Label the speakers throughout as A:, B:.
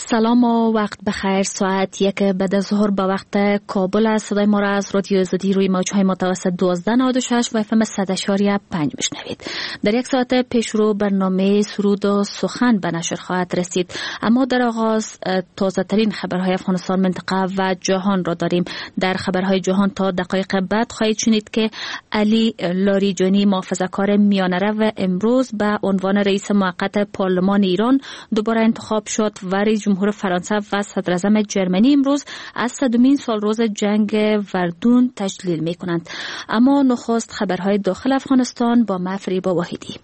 A: سلام و وقت بخیر. ساعت 1 بعد از ظهر به وقت کابل است. صدای ما را از رادیو آزادی روی موج‌های متوسط 1296 و FM 100.5 میشنوید. در یک ساعت پیشرو برنامه سرود و سخن به نشر خواهد رسید. اما در آغاز تازه ترین خبرهای افغانستان، منطقه و جهان را داریم. در خبرهای جهان تا دقایق بعد خواهید شنید که علی لاریجانی، محافظه‌کار میانه‌رو امروز به عنوان رئیس موقت پارلمان ایران دوباره انتخاب شد و رئیس جمهور فرانسه و صدر اعظم جرمنی امروز از 100مین سالروز جنگ وردون تجلیل می کنند. اما نخست خبرهای داخل افغانستان با فریبا واحدی.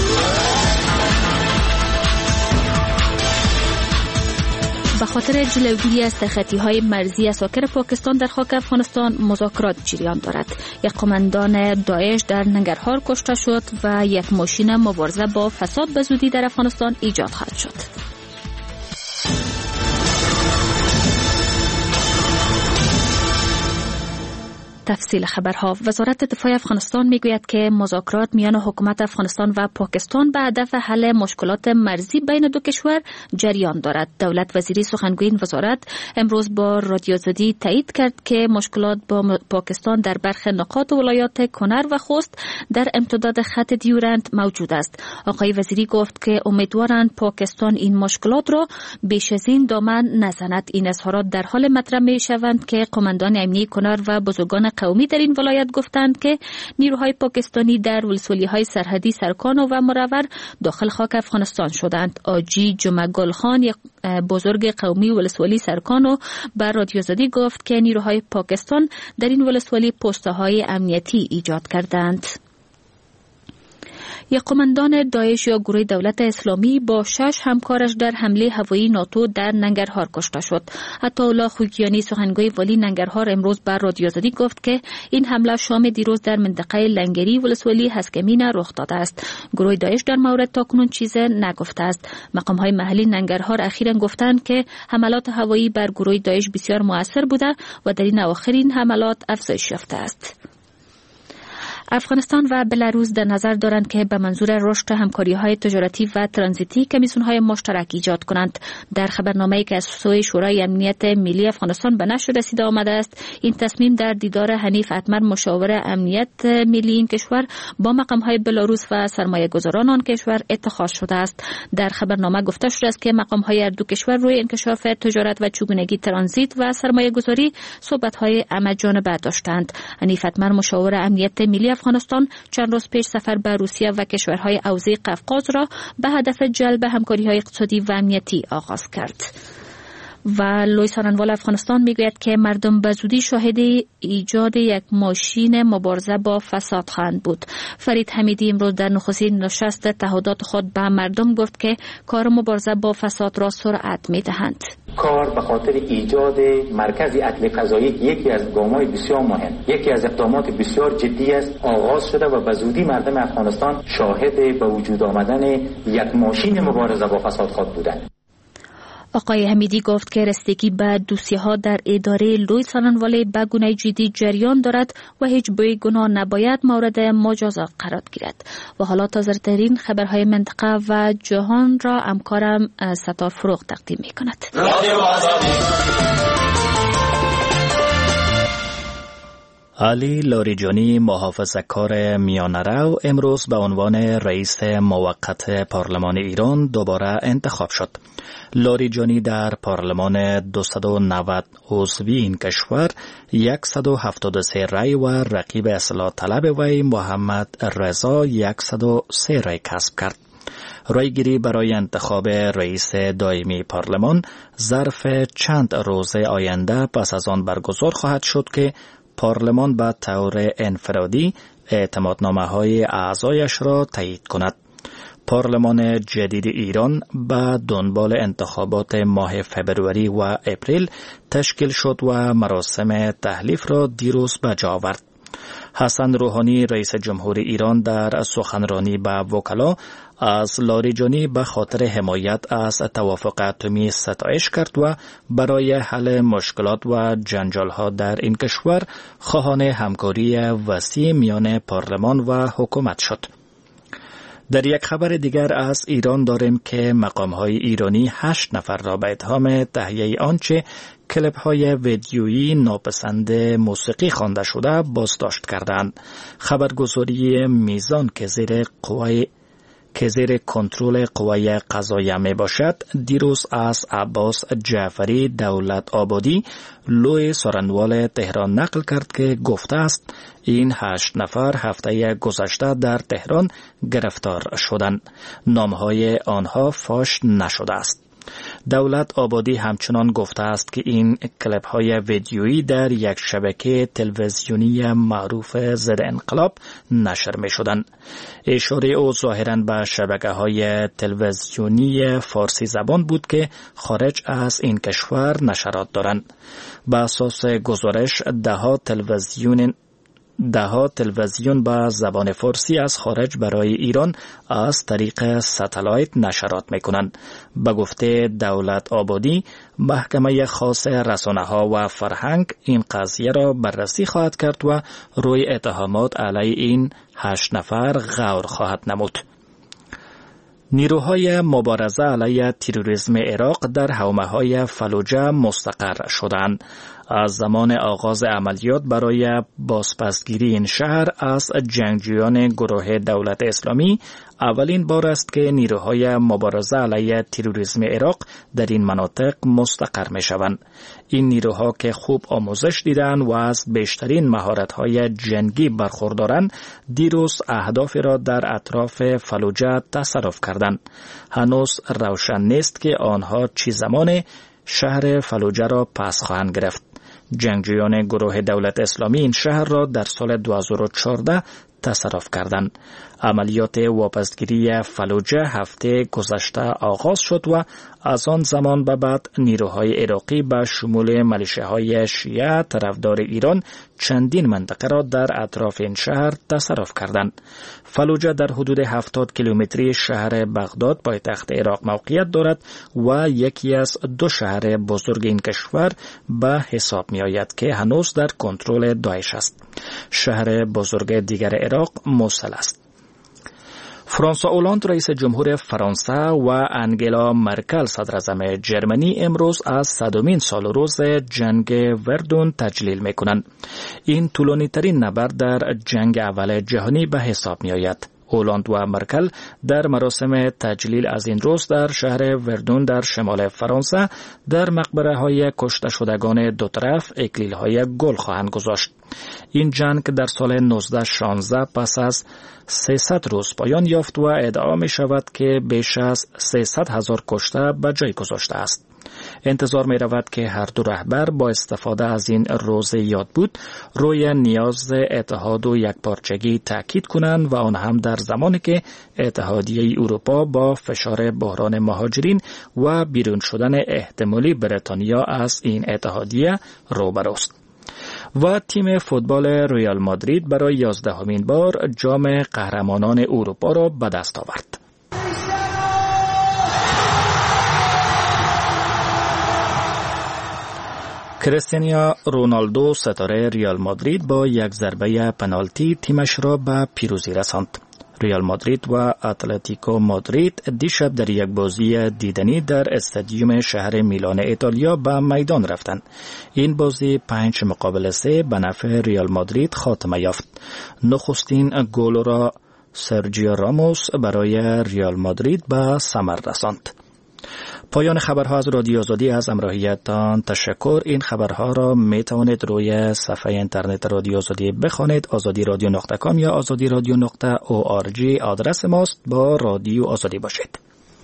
A: به خاطر جلوگیری از تخطی‌های مرزی اساکر پاکستان در خاک افغانستان مذاکرات جریان دارد. یک قماندان داعش در ننگرهار کشته شد و یک ماشین مبارزه با فساد به زودی در افغانستان ایجاد خواهد شد. تفصیل خبرها. وزارت دفاع افغانستان میگوید که مذاکرات میان حکومت افغانستان و پاکستان به هدف حل مشکلات مرزی بین دو کشور جریان دارد. دولت وزیری سخنگوی این وزارت امروز با رادیو آزادی تایید کرد که مشکلات با پاکستان در برخی نقاط ولایات کنر و خوست در امتداد خط دیورند موجود است. آقای وزیری گفت که امیدوارند پاکستان این مشکلات را بیش از این دامن نزند. این اظهارات در حال مطرح می شوند که قماندان امنیتی کنر و بزرگان قومی در این ولایت گفتند که نیروهای پاکستانی در ولسوالی‌های سرحدی سرکانو و مرور داخل خاک افغانستان شدند. آجی جمعه گل خان، یک بزرگ قومی ولسوالی سرکانو، بر رادیو آزادی گفت که نیروهای پاکستان در این ولسوالی پست‌های امنیتی ایجاد کردند. یک قماندان داعش یا گروه دولت اسلامی با 6 همکارش در حمله هوایی ناتو در ننگرهار کشته شد. عطاالله خوگیانی، سخنگوی والی ننگرهار، امروز بر رادیو آزادی گفت که این حمله شام دیروز در منطقه لنگری ولسوالی هسکمین رخ داده است. گروه داعش در مورد تاکنون چیز نگفته است. مقام‌های محلی ننگرهار اخیراً گفتند که حملات هوایی بر گروه داعش بسیار مؤثر بوده و در این اواخر این حملات افزایش یافته است. افغانستان و بلاروس در نظر دارند که به منظور رشد همکاری‌های تجارتی و ترانزیتی کمیسیون‌های مشترک ایجاد کنند. در خبرنامه‌ای که از سوی شورای امنیت ملی افغانستان به نشر رسیده آمده است، این تصمیم در دیدار حنیف اتمر، مشاور امنیت ملی این کشور، با مقام‌های بلاروس و سرمایه‌گذاران آن کشور اتخاذ شده است. در خبرنامه گفته شده است که مقام‌های هر دو کشور روی انکشاف تجارت و چگونگی ترانزیت و سرمایه‌گذاری صحبت‌های همه‌جانبه داشتند. حنیف اتمر، مشاور امنیت ملی افغانستان، چند روز پیش سفر به روسیه و کشورهای حوزه قفقاز را به هدف جلب همکاری‌های اقتصادی و امنیتی آغاز کرد. و لویس آرنوال افغانستان میگوید که مردم به زودی شاهد ایجاد یک ماشین مبارزه با فساد خواهند بود. فرید حمیدی امروز در نخستین نشست تعهدات خود به مردم گفت که کار مبارزه با فساد را سرعت میدهند.
B: کار به خاطر ایجاد مرکز عدل قضایی یکی از گام‌های بسیار مهم، یکی از اقدامات بسیار جدی است، آغاز شده و به زودی مردم افغانستان شاهد به وجود آمدن یک ماشین مبارزه با فساد خواهد بودند.
A: آقای حمیدی گفت که رسیدگی به دوسیه‌ها در اداره لویس آرنوال به گونه جدی جریان دارد و هیچ بوی گناه نباید مورد مجازات قرار گیرد. و حالا تازه‌ترین خبرهای منطقه و جهان را همکارم ستار فروغ تقدیم می‌کند.
C: علی لاریجانی، محافظه‌کار میانه‌رو، امروز به عنوان رئیس موقت پارلمان ایران دوباره انتخاب شد. لاریجانی در پارلمان 290 عضوی این کشور 173 رای و رقیب اصلاح طلب وی محمد رضا 103 رای کسب کرد. رایگیری برای انتخاب رئیس دائمی پارلمان ظرف چند روز آینده پس از آن برگزار خواهد شد که پارلمان به طور انفرادی اعتمادنامه‌های اعضایش را تایید کند. پارلمان جدید ایران به دنبال انتخابات ماه فبروری و اپریل تشکیل شد و مراسم تحلیف را دیروز به جا آورد. حسن روحانی، رئیس جمهور ایران، در سخنرانی به وکلا از لاریجانی به خاطر حمایت از توافق اتمی ستایش کرد و برای حل مشکلات و جنجال‌ها در این کشور خواهان همکاری وسیع میان پارلمان و حکومت شد. در یک خبر دیگر از ایران داریم که مقام‌های ایرانی 8 نفر را به اتهام تهیه آنچه کلیپ‌های ویدیویی ناپسند موسیقی خوانده شده بازداشت کردند. خبرگزاری میزان که زیر کنترل قوای قضاییه می باشد دیروز از عباس جعفری دولت آبادی لوی سارنوال تهران نقل کرد که گفته است این 8 نفر هفته گذشته در تهران گرفتار شدند. نامهای آنها فاش نشده است. دولت آبادی همچنان گفته است که این کلیپ های ویدیویی در یک شبکه تلویزیونی معروف ضد انقلاب نشر می شدند. اشاره او ظاهراً به شبکه های تلویزیونی فارسی زبان بود که خارج از این کشور نشرات دارند. به اساس گزارش دهها تلویزیون با زبان فارسی از خارج برای ایران از طریق ستلایت نشرات میکنند. به گفته دولت آبادی، محکمه خاص رسانه‌ها و فرهنگ این قضیه را بررسی خواهد کرد و روی اتهامات علیه این 8 نفر غور خواهد نمود. نیروهای مبارزه علیه تروریسم عراق در حومه‌های فلوجه مستقر شدند. از زمان آغاز عملیات برای بازپسگیری این شهر از جنگجویان گروه دولت اسلامی اولین بار است که نیروهای مبارزه علیه تروریسم عراق در این مناطق مستقر می شوند. این نیروها که خوب آموزش دیدند و از بیشترین مهارت‌های جنگی برخوردارند، دیروز اهدافی را در اطراف فلوجه تصرف کردند. هنوز روشن نیست که آنها چه زمان شهر فلوجه را پس خواهند گرفت. جنگجویان گروه دولت اسلامی این شهر را در سال 2014 تصرف کردند. عملیات واپسگیری فلوجه هفته گذشته آغاز شد و از آن زمان به بعد نیروهای عراقی به شمول ملیشه‌های شیعه طرفدار ایران چندین منطقه را در اطراف این شهر تصرف کردند. فلوجه در حدود 70 کیلومتری شهر بغداد پایتخت عراق موقعیت دارد و یکی از 2 شهر بزرگ این کشور به حساب می آید که هنوز در کنترل داعش است. شهر بزرگ دیگر عراق موصل است. فرانسوا اولاند رئیس جمهور فرانسه و انگلا مرکل صدراعظم جرمنی امروز از 100مین سال روز جنگ وردون تجلیل می‌کنند. این طولانی ترین نبرد در جنگ اول جهانی به حساب می آید. اولاند و مرکل در مراسم تجلیل از این روز در شهر وردون در شمال فرانسه در مقبره های کشته شدگان دو طرف اکلیل های گل خواهند گذاشت. این جنگ در سال 1916 پس از 300 روز پایان یافت و ادعا می شود که بیش از 300,000 کشته به جای گذاشته است. انتظار می رود که هر دو رهبر با استفاده از این روز یاد بود روی نیاز اتحاد و یکپارچگی تاکید کنند و آن هم در زمانی که اتحادیه اروپا با فشار بحران مهاجرین و بیرون شدن احتمالی بریتانیا از این اتحادیه روبروست. و تیم فوتبال ریال مادرید برای 11مین بار جام قهرمانان اروپا را به دست آورد. کریستیانو رونالدو ستاره ریال مادرید با یک ضربه پنالتی تیمش را به پیروزی رساند. ریال مادرید و اتلتیکو مادرید دیشب در یک بازی دیدنی در استادیوم شهر میلان ایتالیا به میدان رفتند. این بازی 5-3 به نفع ریال مادرید خاتمه یافت. نخستین گل را سرجیو راموس برای ریال مادرید به ثمر رساند. پایان خبرها از رادیو آزادی. از همراهیتان تشکر. این خبرها را می توانید روی صفحه اینترنت رادیو آزادی بخوانید. azadiradyo.com یا azadiradyo.org آدرس ماست. با رادیو آزادی باشید.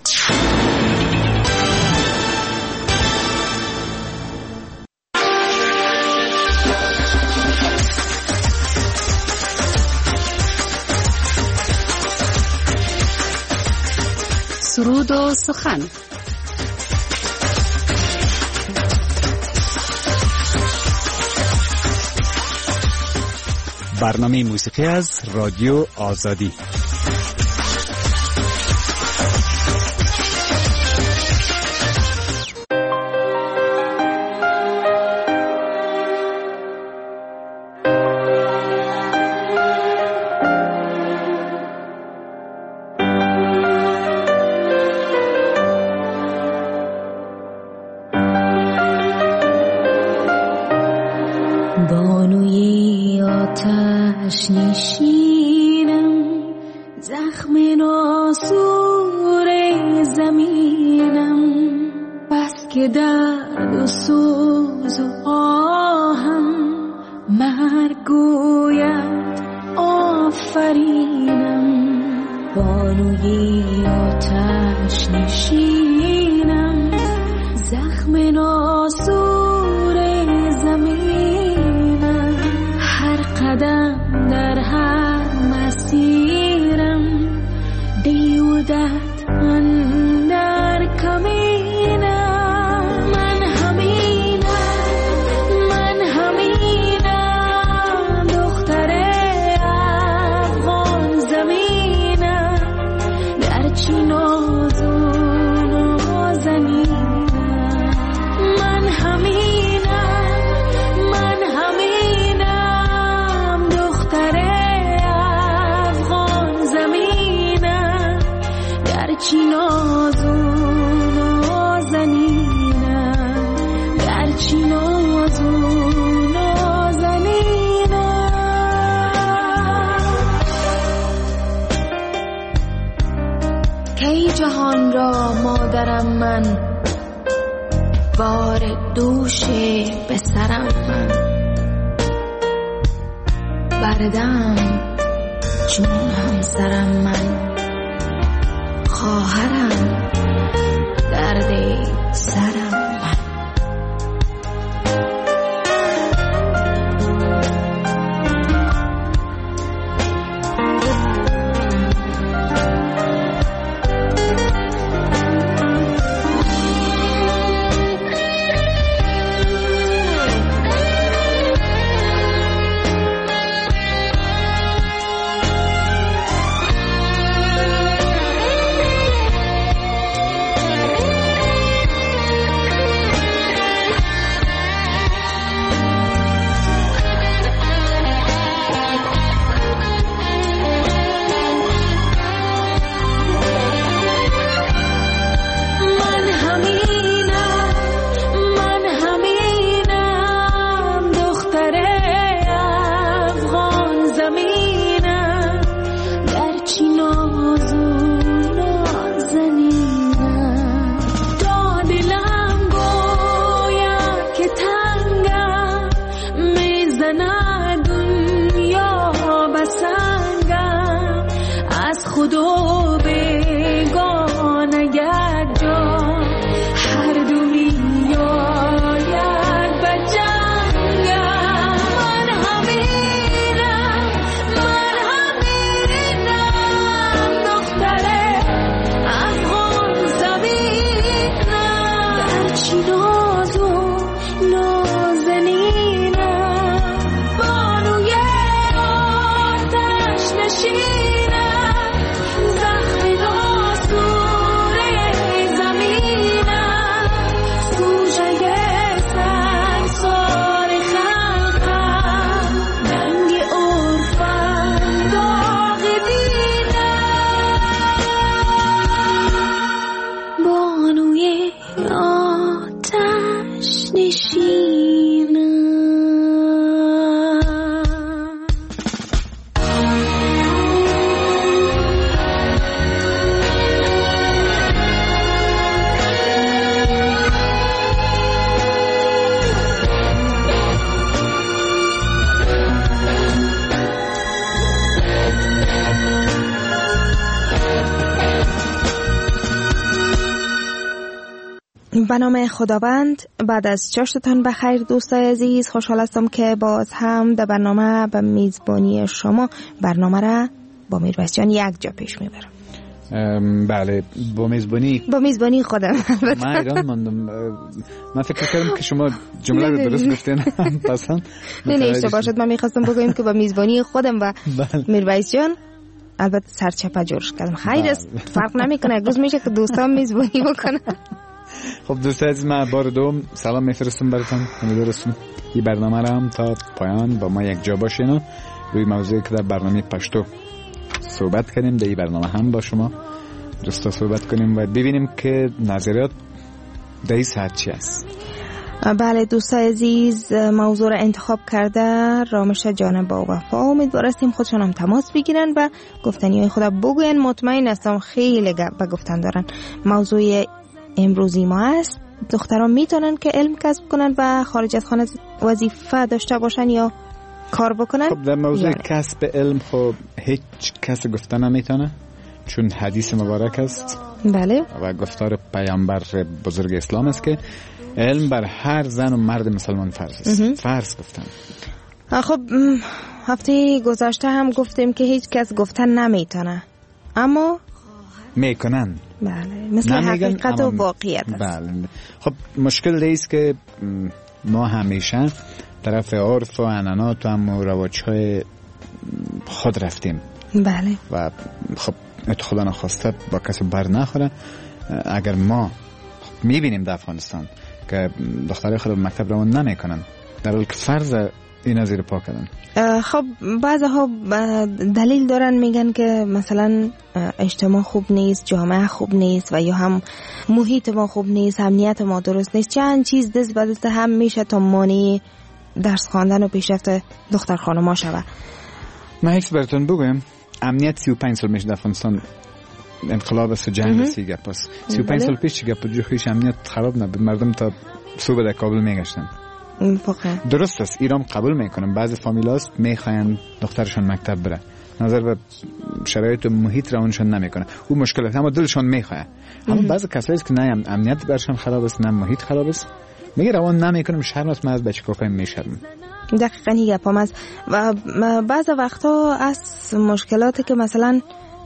D: سرود و سخن.
E: برنامه موسیقی از رادیو آزادی.
F: آتش نشینم، زخم ناسور زمینم، بس که درد و سوز و آهم مرگ گوید آفرینم. بانوی آتش نشینم، زخم ناسور زمینم، هر قدم در هر مسیرم دیودت اندر کمینم. من همینم دختر افغان زمینم، در چی ناز و نازنینم. من همینم دختر افغان زمینم، در چی ناز و نازنینم، در چی ناز و نازنینم. کی جهان را مادرم من، بار دوش به سرم من، بردم چون همسرم من، خواهرم درد سرم من.
G: به نام خداوند. بعد از چاشتتان بخیر دوستای عزیز، خوشحال هستم که باز هم در برنامه به میزبانی شما برنامه را با میرویس جان یک جا پیش میبرم.
E: بله، با میزبانی
G: خودم.
E: من ایران ماندم. من فکر کردم که شما جمله رو درست گفتین. پسند
G: نه اشتباه شد. من میخواستم بگویم که با میزبانی خودم و میرویس جان، البته سرچپه جورش کردم. خیر است، فرق نمیکنه. روز میشه که دوستان میزبانی بکنن.
E: خب دوستان عزیز، من بار دوم سلام میفرستم براتون. امیدوارم این برنامه را هم تا پایان با ما یک جا باشین و روی موضوعی که در برنامه پشتو صحبت کنیم در این برنامه هم با شما دوستا صحبت کنیم و ببینیم که نظریات در این ساعت چی است.
G: بله دوستای عزیز، موضوع را انتخاب کرده رامش جان با وفا. امیدوار هستیم خودشان هم تماس بگیرن و گفتنی های خود بگوین. مطمئن هستم خیلی به گفتن دارن. موضوع امروزی ما است دختران میتونن که علم کسب کنن و خارج از خانه وظیفه داشته باشن یا کار بکنن.
E: خب در موضوع کسب علم خب هیچ کس گفتن نمیتونه، چون حدیث مبارک است
G: بله
E: و گفتار پیامبر بزرگ اسلام است که علم بر هر زن و مرد مسلمان فرض است. فرض گفتن.
G: خب هفته گذشته هم گفتیم که هیچ کس گفتن نمیتونه اما
E: میکنن.
G: بله مثل حقیقت و واقعیت است.
E: بله. خب مشکل دیست که ما همیشه طرف عرف و عنعنات و رواج‌های خود رفتیم.
G: بله.
E: و خب خدا نخواسته با کسی بر نخوره. اگر ما میبینیم در افغانستان که دخترای خود مکتب روان نمیکنن در حالی که فرض اینا زیر پا کردن.
G: خب بعضها دلیل دارن میگن که مثلا اجتماع خوب نیست، جامعه خوب نیست و یا هم محیط ما خوب نیست، امنیت ما درست نیست. چند چیز دست به دست هم میشه تا مانع درس خواندن و پیشرفت دختر خانوما شود.
E: من یک براتون بگویم امنیت 35 سال میشه در افغانستان. انقلاب است و جنگ است دیگه. پس 35 سال پیش چیگه پجو خیش امنیت خراب نبود، مردم تا صبح در کابل میگشتن. درست است ایران قبول میکنم بعضی فامیلاست میخواین دخترشون مکتب بره، نظر به شرایط محیط روانشون نمیکنه، او مشکلات اما دلشون میخواه. اما بعضی کسایی است که نه امنیت برشون خراب است نه محیط خراب است، میگه روان نمیکنم، شرم است، من از بچه کوکای میشرم.
G: دقیقاً هیگه پامز. و بعض وقتا از مشکلاتی که مثلا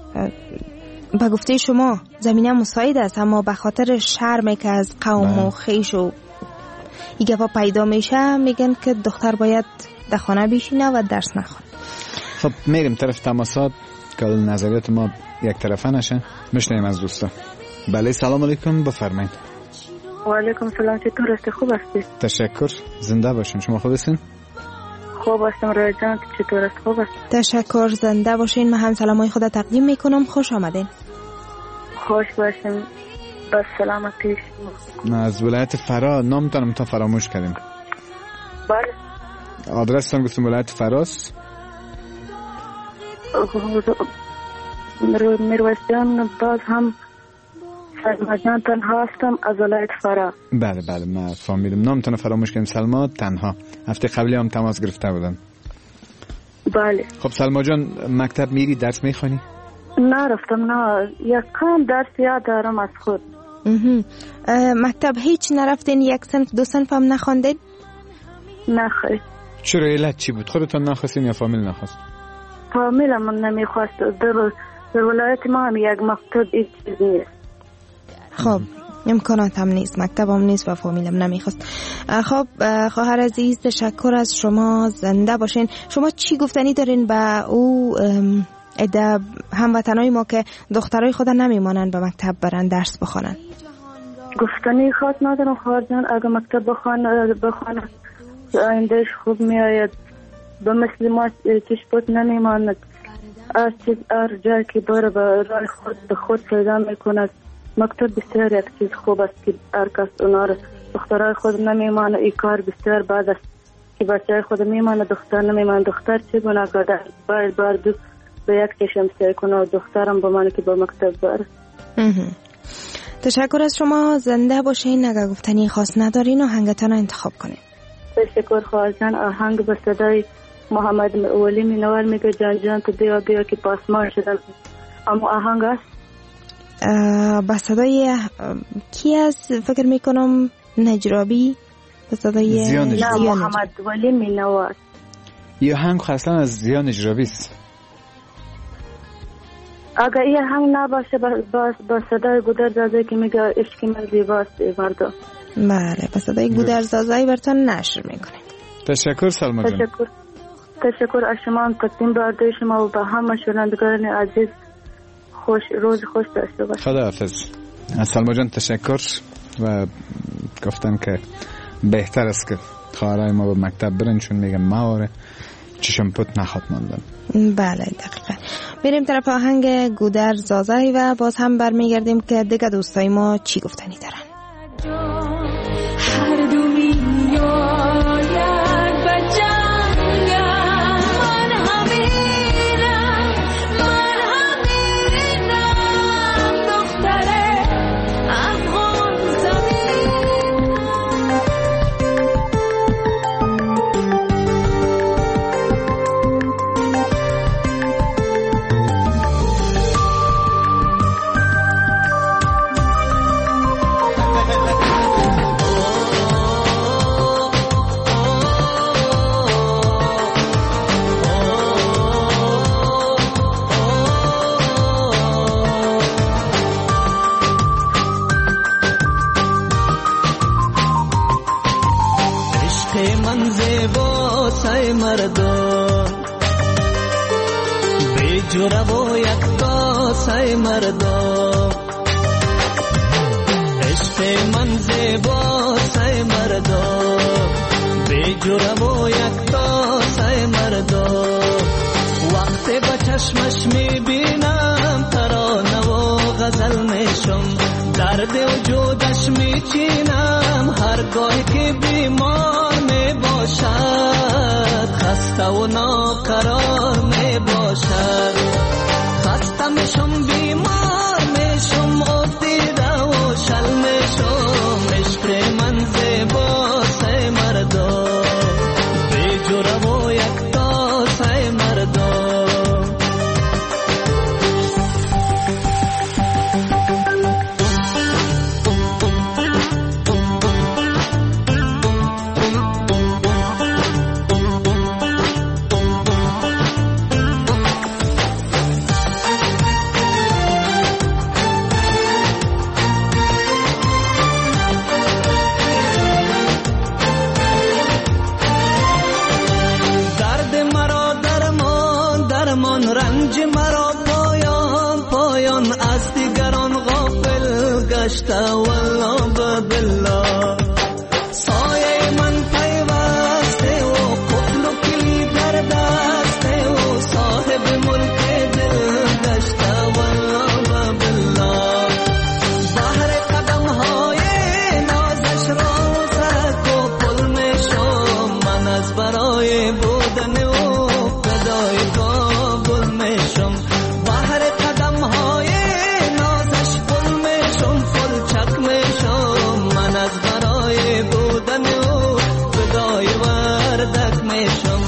G: به گفته شما زمینه مساعد است اما به خاطر شرمی که از قوم و خیش و این گفا پیدا میشه میگن که دختر باید در خانه بشینه و درس نخونه.
E: خب میریم طرف تماسات که نظریات ما یک طرفه نشه. میشنیم از دوستا. بله سلام علیکم، بفرمایید.
H: و علیکم سلام، چطور هستی؟ خوب هستی؟
E: تشکر، زنده باشین. شما خوب هستین؟
H: خوب هستم. رای جان چطور است؟ خوب است.
G: تشکر، زنده باشین. من هم سلامای خدا تقدیم میکنم. خوش آمدین.
H: خوش باشین. بس سلامتی.
E: ما از ولایت فرا، نامتانم تا فراموش کردیم.
H: بله.
E: آدرستان گفتم ولایت فراست.
H: میرویسیان باز هم سلما جان تنها هستم از ولایت فرا.
E: بله بله من فهمیدم. نامتان فراموش کردیم. سلما تنها. هفته قبلی هم تماس گرفته بودن.
H: بله.
E: خب سلما جان مکتب میری درس میخوانی؟
H: نرفتم، نه یک کم درس یاد دارم از خود.
G: مکتب هیچ نرفتین؟ یک صنف دو صنف هم نخواندین؟
H: نه خیر.
E: چرا علت چی بود؟ خودتون نخواستین یا فامیل نخواست؟
H: فامیل من نمیخواست. در ولایت ما هم یک مکتب هیچ چیز نیست.
G: خب امکانات هم نیست، مکتب هم نیست و فامیل هم نمیخواست. خب خواهر عزیز تشکر از شما، زنده باشین. شما چی گفتنی دارین به او ادب هموطنای ما که دخترای خود نمیمانن به مکتب برن درس بخونن؟
H: گفتنی خاص ندارم خواهر جان. اگه مکتب بخونه آیندهش خوب میآید. به مثل ما چشپوت نمیماند. هر جایی که بره به راه خود به خود پیدا میکند. مکتب بسیار یک چیز خوب است که هر کس اونا رو دخترای خود نمیمانه. این کار بسیار بد است که بچه خود میمانه دختر نمیمانه. دختر چه گناه کرده؟ باید بردو به یک چشم سعی کنه و دخترم بمانه که به مکتب بره.
G: تشکر از شما، زنده باشین. اگر گفتنی خاص ندارین آهنگتان رو انتخاب کنین.
H: تشکر خواهر جان. آهنگ به صدای محمد ولی مینوال میگه جان جان تو بیا بیا که پاسمان شدن. اما آهنگ است
G: به صدای کی است؟ فکر میکنم نجرابی. به صدای
E: زیان
H: نجرابی. محمد ولی مینوال.
E: یه آهنگ اصلا از زیان نجرابی است.
H: اگر این آهنگ نباشه با صدای گودرزازی که میگه عشق من زیباست مردم.
G: بله به صدای گودرزازی براتون نشر میکنه.
E: تشکر سلما جان.
H: تشکر از شما هم تقدیم برده شما و به همه شنوندگان عزیز. روز خوش داشته باشید.
E: خداحافظ. از سلما جان تشکر و گفتن که بهتر است که خواهرای ما به مکتب برن چون میگم مواره چشم پوت نخواد ماندن.
G: بله دقیقا. میریم طرف آهنگ گودر زازای و باز هم برمیگردیم که دیگه دوستای ما چی گفتنی دارن.
F: هر دو
I: من زیباسای مردم بی جوره و یک تاسای مردم عشق من زیباسای مردم بی جوره و یک تاسای مردم وقتی با چشمش میبینم ترانه و غزل میشم درد وجودش میچینم هرگاه که بیمار میباشد خسته و ناقرار میباشد خسته میشم بیمار میشم افتیده و شل میشم عشق من زیباسای مردم بی جوره و یک تاسای مردم رنج مرا پایان پایان از دیگران غافل گشته والله بالله سایه من پیوسته و قفل و کلی در دسته و صاحب ملک دل گشته والله بالله بحر قدم های نازش را سرک و پل میشم من از برای بودن و فدای کابل میشم بحر قدم های نازش پل میشم پل چک میشم من از برای بودن و فدای وردک میشم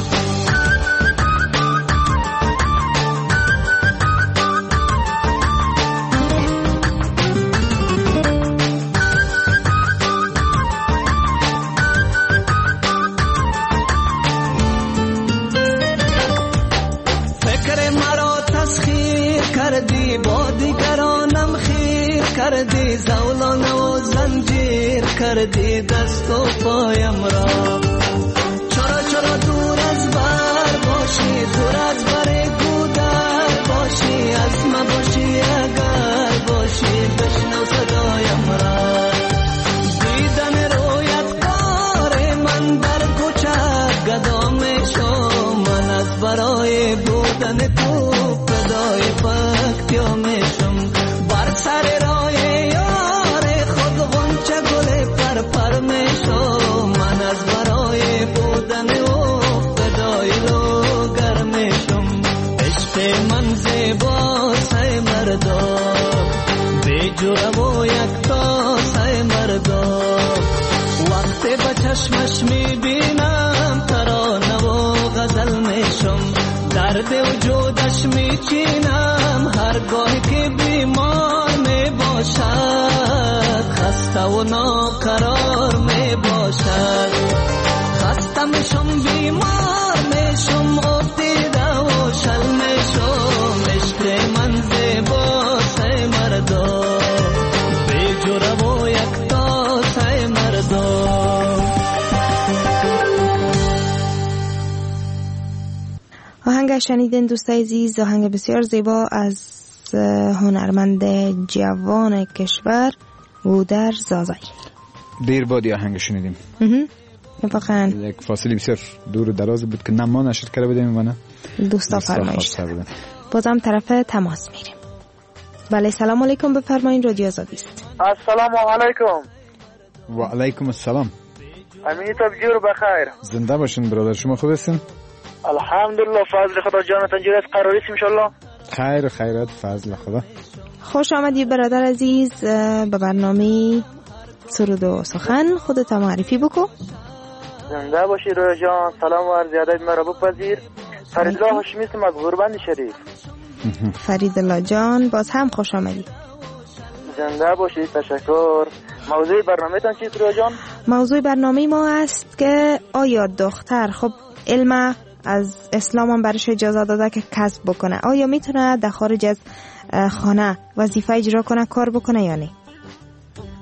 I: کردی با دیگرانم خیر کردی زولان و زنجیر کردی دست و پایم را چرا چرا دور از بر باشی دور از بر گودر باشی از ما باشی اگر باشی بشنو صدایم را دیدن رویت کار من در کوچه گدا میشم من از برای بودن تو فدای پاکتیا میشم بر سر راه یار خود غنچه گل پر پر میشم من از برای بودن او فدای لوگر میشم عشق من زیباسای مردم بی جوره و یک تاسای مردم وقتی با چشمش میبینم ترانه و غزل میشم درد وجودش میچینم هرگاه که بیمار میباشد خسته و ناقرار میباشد خسته میشم بیمار میشم افتیده و شل میشم عشق من زیباسای مردم بی جوره و یک تاسای مردم
G: آهنگ شنیدین دوستای عزیز آهنگ بسیار زیبا از هنرمند جوان کشور گودر زازایی
E: دیر بادی آهنگ شنیدیم
G: واقعا
E: یک فاصله بسیار دور و دراز بود که نه ما نشر کرده بودیم و نه
G: دوستا فرمایش بازم طرف تماس میریم. بله سلام علیکم بفرمایید رادیو آزادی است.
J: السلام علیکم.
E: و علیکم السلام.
J: امید بجور بخیر.
E: زنده باشین برادر شما خوب هستین؟
J: الحمدلله فضل خدا جانتان جورت قراریست انشالله.
E: خیر خیرات فضل خدا.
G: خوش آمدی برادر عزیز به برنامه سرود و سخن خودت معرفی بکو.
J: زنده باشی رویا جان. سلام و عرض ادب مرا بپذیر. فریدالله هاشمی هستم از غوربند شریف.
G: فریدالله جان باز هم خوش آمدی.
J: زنده باشی تشکر. موضوع برنامه تان چیست رویا جان؟
G: موضوع برنامه ما است که آیا دختر خب علم از اسلام هم برش اجازه داده که کسب بکنه، آیا میتونه در خارج از خانه وظیفه اجرا کنه، کار بکنه یا نه؟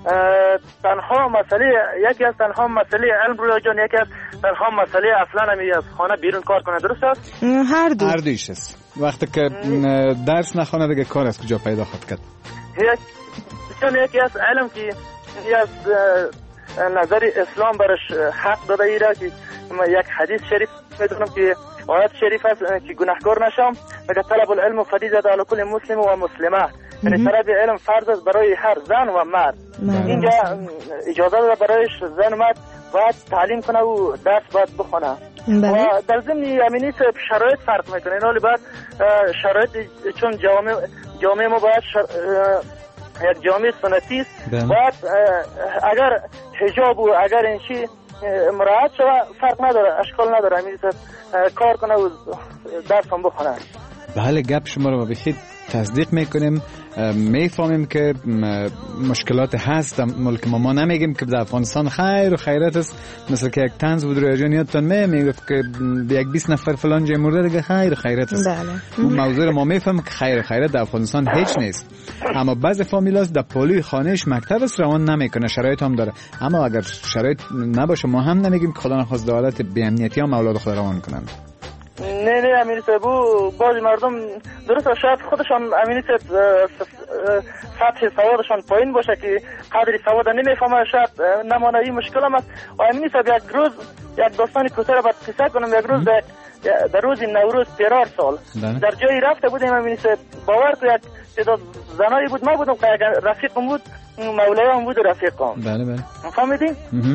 J: تنها مسئله یکی از تنها مسئله علم رویا جان، یکی از تنها مسئله اصلا همی از خانه بیرون کار کنه، درست است؟
G: هر
E: دویش است. وقتی که درس نخونه دیگه کار از کجا پیدا خود کرد؟
J: یکی از علم که از نظر اسلام برش حق داده ایره که یک حدیث شریف میدونم که آیت شریف است که گناهکار نشم، مگر طلب العلم فریضه علی کل مسلم و مسلمه، یعنی طلب علم فرض است برای هر زن و مرد. اینجا اجازه داده برایش زن و مرد باید تعلیم کنه و درس باید بخونه. و در ضمن امینی شرایط فرق میکنه، این حالی باید شرایط چون جامعه ما باید یک جامعه سنتی است، باید اگر حجاب و اگر این چی مراعات شود فرق نداره، اشکال نداره، امینی کار کنه و درس هم بخونه.
E: بله گپ شما رو بخیر تصدیق میکنیم، میفهمیم که مشکلات هست ملک ما نمیگیم که در افغانستان خیر و خیرت است، مثل که یک طنز بود روی جانیاتتان میگفت که یک 20 نفر فلان جای مرده دیگه خیر و خیرت است. اون موضوع رو ما میفهمیم که خیر و خیرت در افغانستان هیچ نیست، اما بعضی فامیلاست در پالوی خانهش مکتب است روان نمیکنه، شرایط هم داره، اما اگر شرایط نباشه ما هم نمیگیم که خدا نخواست حالت بی امنیتی هم اولاد خود روان کنند.
J: نه امیر صاحب، بعضی مردم درست شاید خودشان امیر صاحب سطح سوادشان پایین باشه که قدری سواد نمیفهمه، شاید نمانه این مشکل هم است. و امیر صاحب یک روز یک داستان کوتاه را قصه کنم. یک روز در روز نوروز 13 سال در جایی رفته بودیم امیر صاحب، باور کو یک تعداد زنایی بود، ما بودم که رفیقم بود، مولایان بود رفیقم.
E: بله بله
J: فهمیدین؟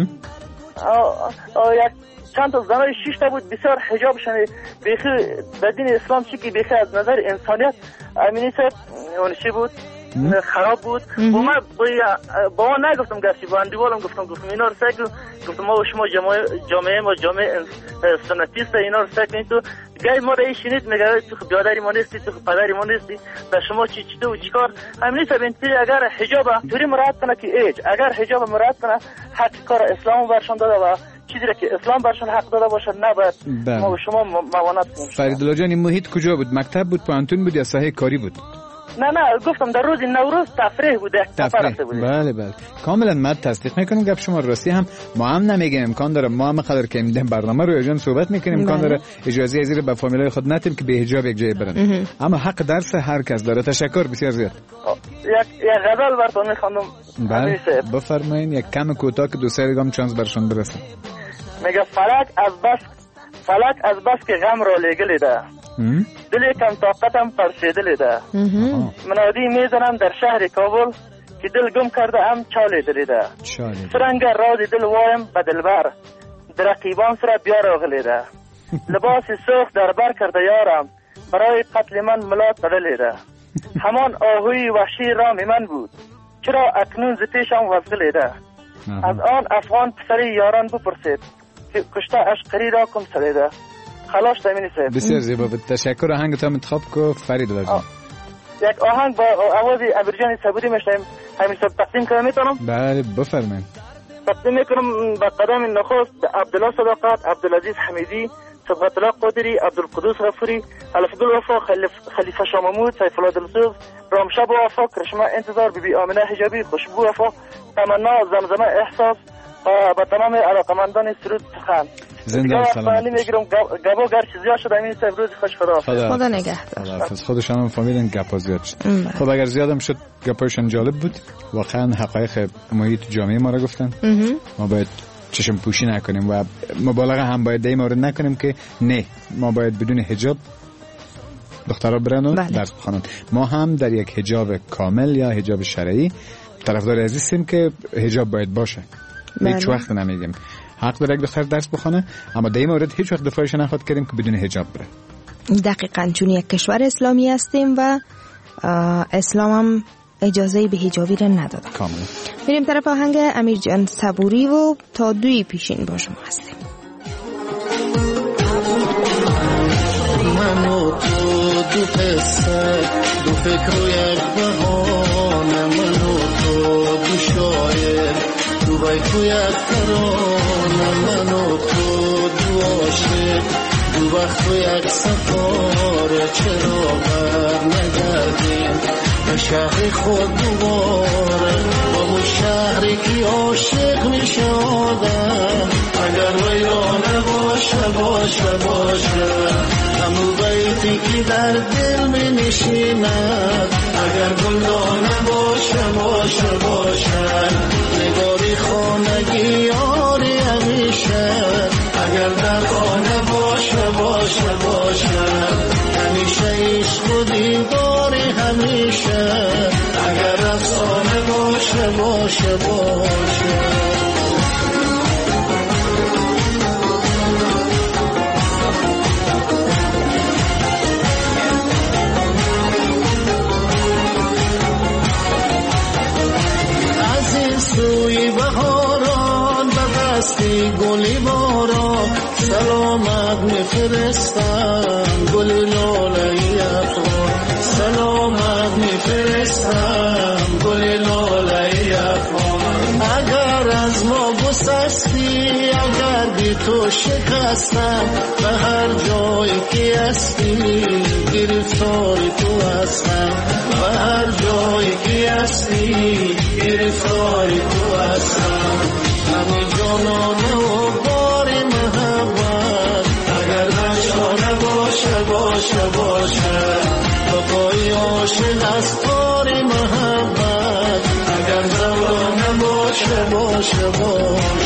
J: یک چند تا زنای 6 تا بود، بسیار حجابشون بیخی در دین اسلام چی که بیخی از نظر انسانیت امینی صاحب اون چی بود خراب بود. و ما با ما نگفتم گفتی با اندیوالم گفتم اینا رو سگ گفتم ما و شما جامعه ما جامعه سنتیست، اینا رو سگ این تو گای ما رو شنید میگه تو بیادری ما نیستی، تو پدری ما نیستی، در شما چی تو چیکار. امینی صاحب انتری اگر حجاب طوری مراعات کنه که اگر حجاب مراعات کنه حق کار اسلام برشون داده و چیزی را که اسلام برشون حق داده باشه نباید ما و شما موانعت کنیم.
E: فریدالله جان این محیط کجا بود؟ مکتب بود، پانتون بود یا ساحه کاری بود؟
J: نه گفتم در روز نوروز تفریح بود،
E: تفریح. بله کاملا من تصدیق میکنم گپ شما راستی هم ما هم نمیگیم امکان داره، ما هم قدر که این برنامه رو جان صحبت میکنیم امکان داره اجازه ازیر به فامیلای خود ندیم که به حجاب یک جای برن، اما حق درس هر کس داره. تشکر بسیار زیاد.
J: یک غزل براتون میخوانم.
E: بله بفرمایید، یک کم کوتاه که دو سه ریگام چانس برشون برسه.
J: میگه فلک از بس که غم را لگلی ده، دل کم طاقتم پرسیدلی ده، منادی میزنم در شهر کابل که دل گم کرده ام چالی دلی ده، سرنگ راز دل وایم به دلبر در رقیبان سر بیا راغلی ده، لباس سرخ در بر کرده یارم برای قتل من ملات بدلی ده، همان آهوی وحشی رام من بود چرا اکنون ز پیشم وزگلی ده، از آن افغان پسری یاران بپرسید کشته عشقری را کم سلیده. خلاص تامینی صاحب
E: بسیار زیبا بود. تشکر. آهنگ تو انتخاب کو فریدالله جان.
J: یک آهنگ با آواز ابرجان صبوری میشم همین صاحب تقدیم کنم میتونم؟
E: بله بفرمایید.
J: تقدیم میکنم با قدم نخست عبدالله صداقت، عبدالعزیز حمیدی، صبغت الله قادری، عبدالقدوس غفوری، الفضل وفا، خلیفه شاه محمود، سیف الله دلسوز، رامشب وفا، کرشما انتظار، بیبی آمنه حجابی، خوشبو وفا، تمنا، زمزمه احساس با تمام علاقمندان سرود سخن.
E: زنده و سلامت.
J: میگیرم گپا گرچه زیاد شده این صاحب روز خوش
G: خدا نگهدار.
E: خودشان هم فهمیدن گپا زیاد شد. خب اگر زیادم شد گپایشان جالب بود، واقعا حقایق محیط جامعه ما را گفتن. ما باید چشم پوشی نکنیم و مبالغه هم باید در مورد نکنیم که نه ما باید بدون حجاب دخترها برن و درس بخوانند. ما هم در یک حجاب کامل یا حجاب شرعی طرفدار عزیزیم که حجاب باید باشه. هیچ وقت نمیگیم حق داره یک دختر درس بخونه، اما در این مورد هیچ وقت دفاعش نخواد کردیم که بدون حجاب بره.
G: دقیقاً چون یک کشور اسلامی هستیم و اسلام هم اجازه به حجابی را نداده.
E: کاملا.
G: میریم طرف آهنگ امیر جان صبوری و تا دوی پیشین با شما هستیم.
K: من و تو دو قصه دو فکر و یک بهانه، من و تو دو شاعر دو بیت و یک ترانه، من و تو دو عاشق دو وقت و یک سفاره، چرا بر نگردیم به شهر خود دوباره، با اون شهری که عاشق میشه آدم. اگر ویرانه باشه همون بیتی که در دل می نشیند، اگر گلدانه باشه نگاری خانگی یاری همیشه، اگر در خانه باشه همیشه عشق و دیداری همیشه، اگر افسانه باشه سوی بهاران به دستی گلی باران، سلامت میفرستم گل لاله افغان، سلامت میفرستم گل لاله افغان. اگر از ما گسستی، اگر بی تو شکستم، به هر جایی که هستی گرفتار تو هستم، به هر جایی که هستی گرفتار تو هستم. همین جانانه و بار محبت، اگر نشانه باشه وفای عاشق از کار محبت، اگر زبانه باشه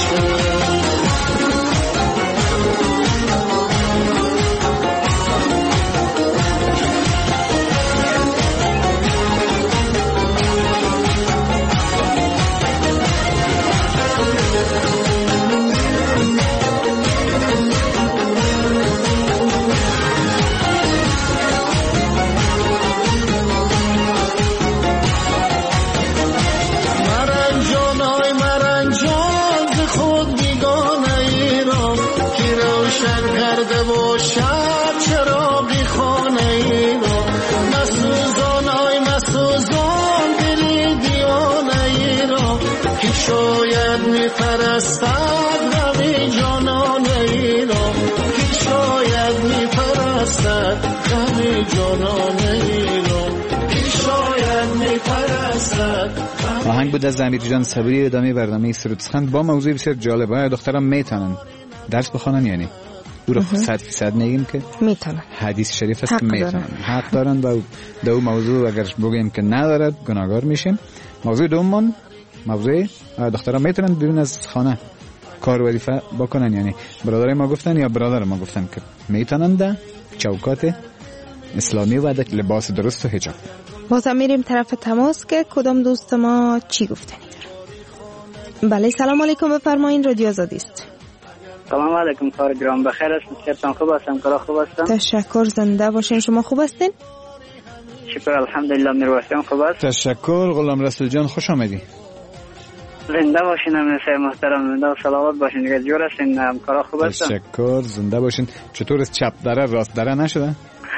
K: شاید میپرستد غم جانان ایران، که شاید میپرستد غم جانان ایران، که شاید میپرستد.
E: آهنگ بود از امیر جان صبری، ادامه برنامه سرود سخن با موضوع بسیار جالبه. دخترم میتونن درس بخونن، یعنی او را 100% نگیم که
G: میتونن،
E: حدیث شریف است که میتونن، حق دارن. و دو موضوع اگر بگیم که ندارد گناهگار میشیم. موضوع دوم، موضوع دخترها میتونن بیرون از خانه کار وظیفه بکنن، یعنی برادر ما گفتن یا برادر ما گفتن که میتونن در چوکات اسلامی و در لباس درست و حجاب.
G: باز میریم طرف تماس که کدام دوست ما چی گفتنی داره. بله سلام علیکم، بفرمایین، رادیو آزادی است.
L: سلام علیکم، کار گرام بخیر است، بسیار خوب هستم، کار خوب هستم.
G: تشکر، زنده باشین. شما خوب هستین؟
L: شکر الحمدلله، میروسیان خوب است.
E: تشکر. غلام رسول جان خوش آمدی.
L: زنده باشین امیرسای محترم، زنده و سلامت باشین، دیگه جور هستین، کارا خوب است.
E: تشکر، زنده باشین. چطور است چپ دره راست دره نشده؟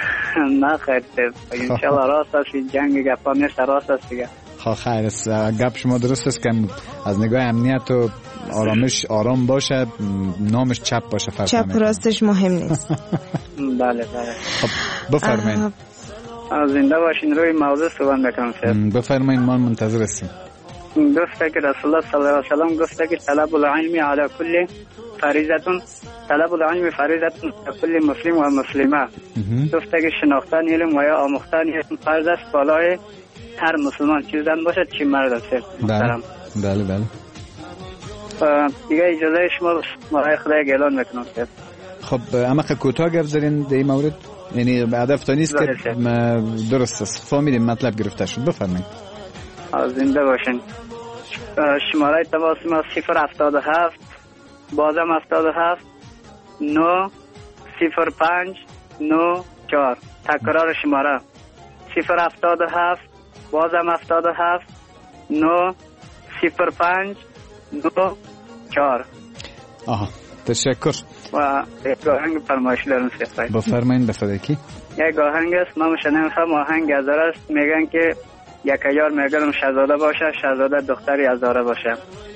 L: نه خیر، ان شاء الله راست است، جنگ گپا نیست، راست است دیگه.
E: خیر است. گپ شما درست است که از نگاه امنیت و آرامش آرام باشه، نامش چپ باشه، فرق
G: چپ راستش مهم نیست.
L: بله.
E: خب بفرمایید.
L: زنده باشین، روی موضوع صحبت میکنم.
E: بفرمایید، ما منتظر هستیم.
L: گفته که رسول الله صلی الله علیه و سلم گفته که طلب العلم علی کل فریضه، طلب العلم فریضه علی کل مسلم و مسلمه. گفته که شناختن علم و یا آموختن علم فرض است بالای هر مسلمان، چه زن باشد چه مرد است.
E: بله.
L: دیگه اجازه شما برای خدای اعلان میکنم.
E: خب اما کوتاه گپ زدین در این مورد، یعنی هدف تا نیست که درست است، فهمیدیم مطلب گرفته شد. بفرمایید.
L: زنده باشین. شماره تماس ما 077 بازم 77 9 05 94. تکرار شماره 077 بازم 77 9 05 94.
E: تشکر.
L: و یک آهنگ فرمایش دارم سیخواه.
E: بفرمایید بفرکی.
L: یک آهنگ است، من شنیدم خواهم آهنگ هزار است، میگن که یک یار میگم شهزاده باشه، شهزاده دختری هزاره باشه.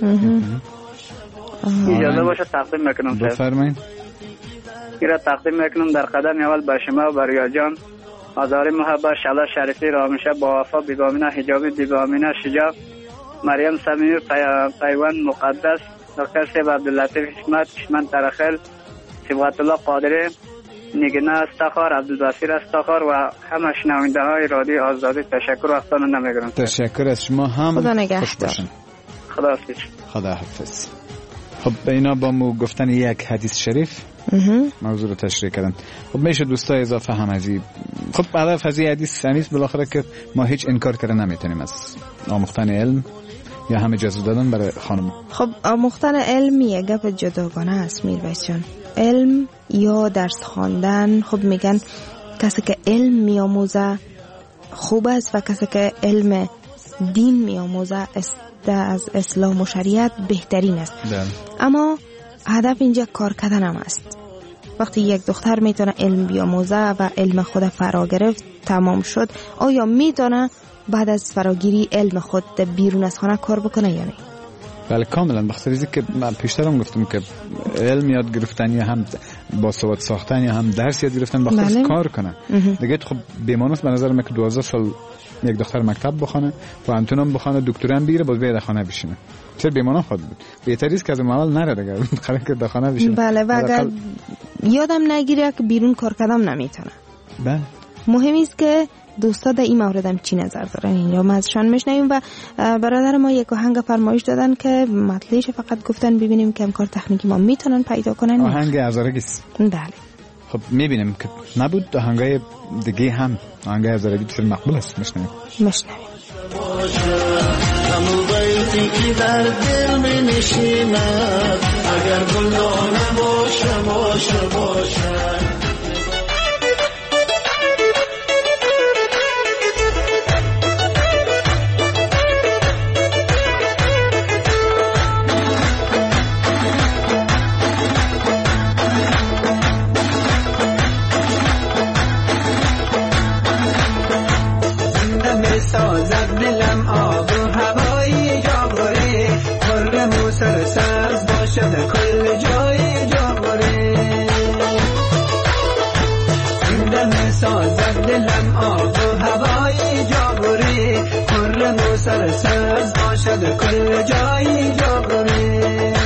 L: اجازه باشه تقدیم میکنم.
E: بفرمایید.
L: این را تقدیم میکنم در قدم اول به شما و بریا جان آزار محبت شلا شریفی رامشه با وفا بیبامینه حجابی بیبامینه شجاب مریم سمیر پیوند مقدس دکتر سیب عبداللطیف حشمت کشمن ترخل صبغت الله قادری نگنه استخار عبدالبصیر استخار و همه شنونده های رادیو آزادی تشکر وقتانو نمیگرم.
E: تشکر از شما هم.
G: خدا نگهدار.
L: خدا حافظ.
E: خدا حافظ. خب اینا با مو گفتن یک حدیث شریف موضوع رو تشریح کردن. خب میشه دوستای اضافه هم ازی خب هدف از حدیث همیست بالاخره که ما هیچ انکار کردن نمیتونیم از آموختن علم یا همه جزو دادن برای خانم.
G: خب آموختن علم یه گپ جداگانه است میرویس جان. علم یا درس خواندن خب میگن کسی که علم میآموزه خوب است و کسی که علم دین میآموزه از اسلام و شریعت بهترین است. اما هدف اینجا کار کردن هم است. وقتی یک دختر میتونه علم بیاموزه و علم خود فرا گرفت تمام شد، آیا میتونه بعد از فراگیری علم خود بیرون از خانه کار بکنه یا نه؟
E: بله کاملا. بخاطر که من پیشترم گفتم که علم یاد گرفتن یا هم باسواد ساختن یا هم درس یاد گرفتن بخاطر کار کنه دیگه. خب بیمانست به نظر من که 12 سال یک دختر مکتب بخونه و انتونم بخونه دکترم بیره باز بیاد خانه بشینه. چرا بیمانه خود بود؟ بهتره است که از اول نره دیگه خاله که در خانه بشینه.
G: بله و اگر یادم نگیره که بیرون کار کردم نمیتونه.
E: بله
G: مهم است که دوستا در این مورد هم چی نظر دارن اینجا ما ازشان میشنویم. و برادر ما یک آهنگ فرمایش دادن که مطلعش فقط گفتن ببینیم که امکان تکنیکی ما میتونن پیدا کنن.
E: آهنگ هزارگیست.
G: بله
E: خب میبینیم که نبود آهنگای دیگه هم آهنگ هزارگی بسیار مقبول است. میشنویم
K: همون بیتی که در دل می نشیند اگر گلدانه باشه
M: سازد دلم آب و هوایی جاوری خرم و سرسبز باشد کل جای جاوری زنده سازد دلم آب و هوایی جاوری خرم و سرسبز باشد کل جای جاوری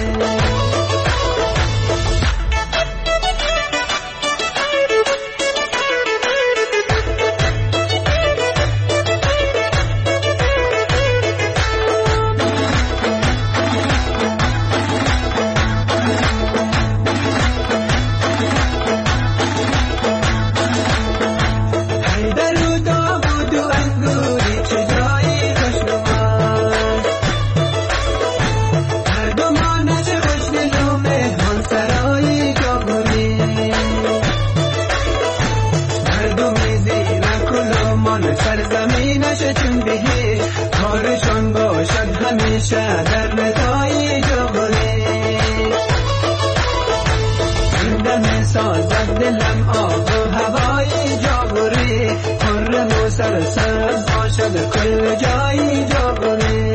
M: همیشه در ندای جاوری زنده سازد دلم آب و هوای جاوری خرم و سرسبز باشد کل جای جاوری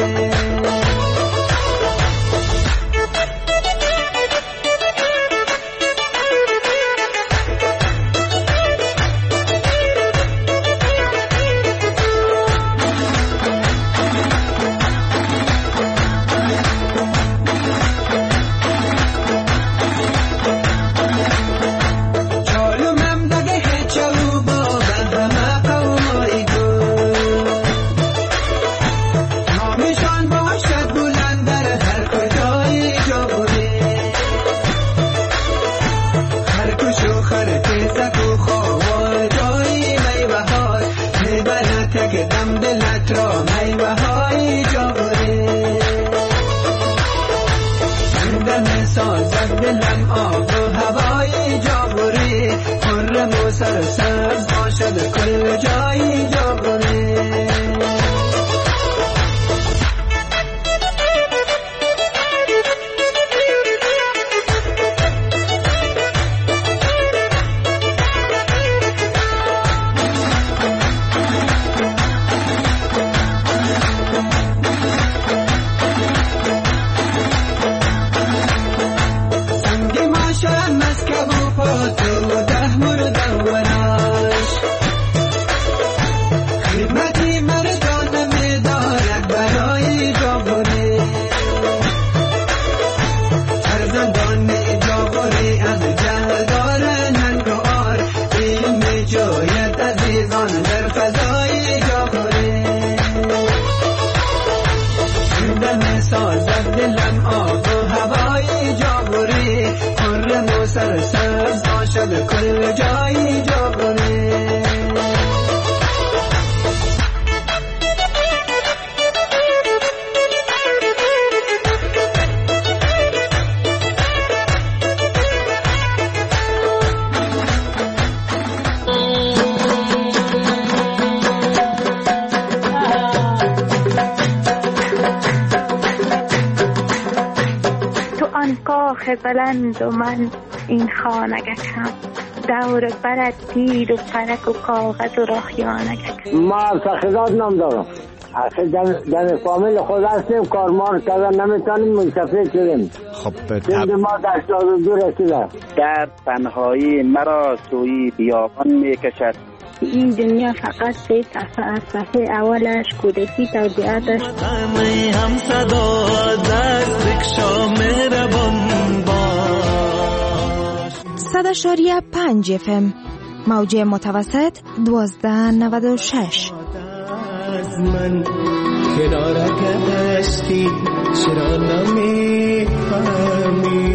M: دلم آب و هوای جاوری خرم و سرسبز باشد کل جای جاوری سرسبز باشد کل جایی جاگونه.
N: بلند و من این خانگکم دور برد تیر و پرک و کاغذ و راخیانگکم.
O: ما سخیزات نام دارم. اصلا در فامیل خود هستیم، کارمار کردن نمیتونیم، منصفه شدیم.
E: خب
O: زنده ما در 82 رسیده.
P: در تنهایی مرا سوی بیابان میکشد.
N: این دنیا فقط سه صفحه اولش کودکی توضیحاتش
I: هم صدا دست بکشا مهربان باش.
G: 100.5 FM موجه متوسط 1296.
I: از من کنار گشتی چرا نمیفهمی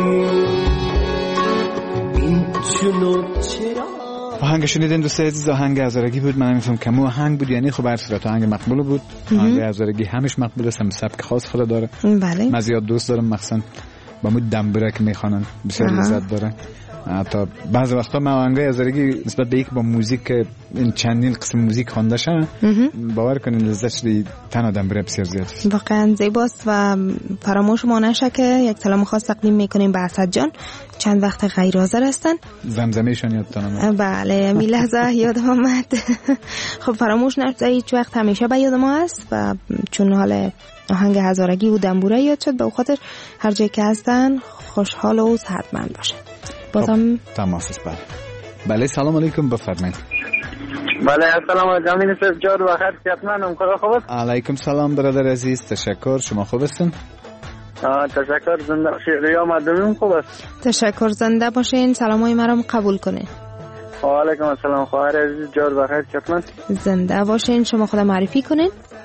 I: این جنوب چرا.
E: آهنگ شنیدین دوست عزیز، آهنگ هزارگی بود. من نمیفهم کمو آهنگ بود یعنی خب هر صورت آهنگ مقبول بود. آهنگ هزارگی همش مقبول است، هم سبک خاص خود داره.
G: بله
E: من زیاد دوست دارم، مخصوصا با مود دنبره که میخوانن بسیار لذت داره. حتی بعض وقتا من آهنگ هزارگی نسبت به یک با موزیک این چندین قسم موزیک خوانده شدن باور کنین لذت شدی تنها دنبره بسیار زیاد است.
G: واقعا زیباست و فراموش ما نشه که یک سلام خاص تقدیم میکنیم به اسد جان، چند وقت غیر حاضر هستن.
E: زمزمه‌شان یادتون اومد؟
G: بله می لحظه یادم آمد. خب فراموش نشه، هیچ وقت همیشه به یاد ما هست و چون حال آهنگ هزارگی و دنبوره یاد شد به خاطر هر جایی که هستن خوشحال و صحتمند باشه. بازم
E: تماس است. بله سلام علیکم، بفرمایید.
J: بله السلام علیکم، این سجاد بخیر خدمتتون. خدا خوب است؟
E: علیکم سلام برادر عزیز، تشکر. شما خوب هستین؟
J: تشکر. زنده باشید. ریا مردمیم خوب است؟
G: تشکر، زنده باشین. سلامای مرا قبول کنین.
J: و علیکم السلام خواهر عزیز، جار بخیر خدمت. زنده
G: باشین. شما خود معرفی کنین.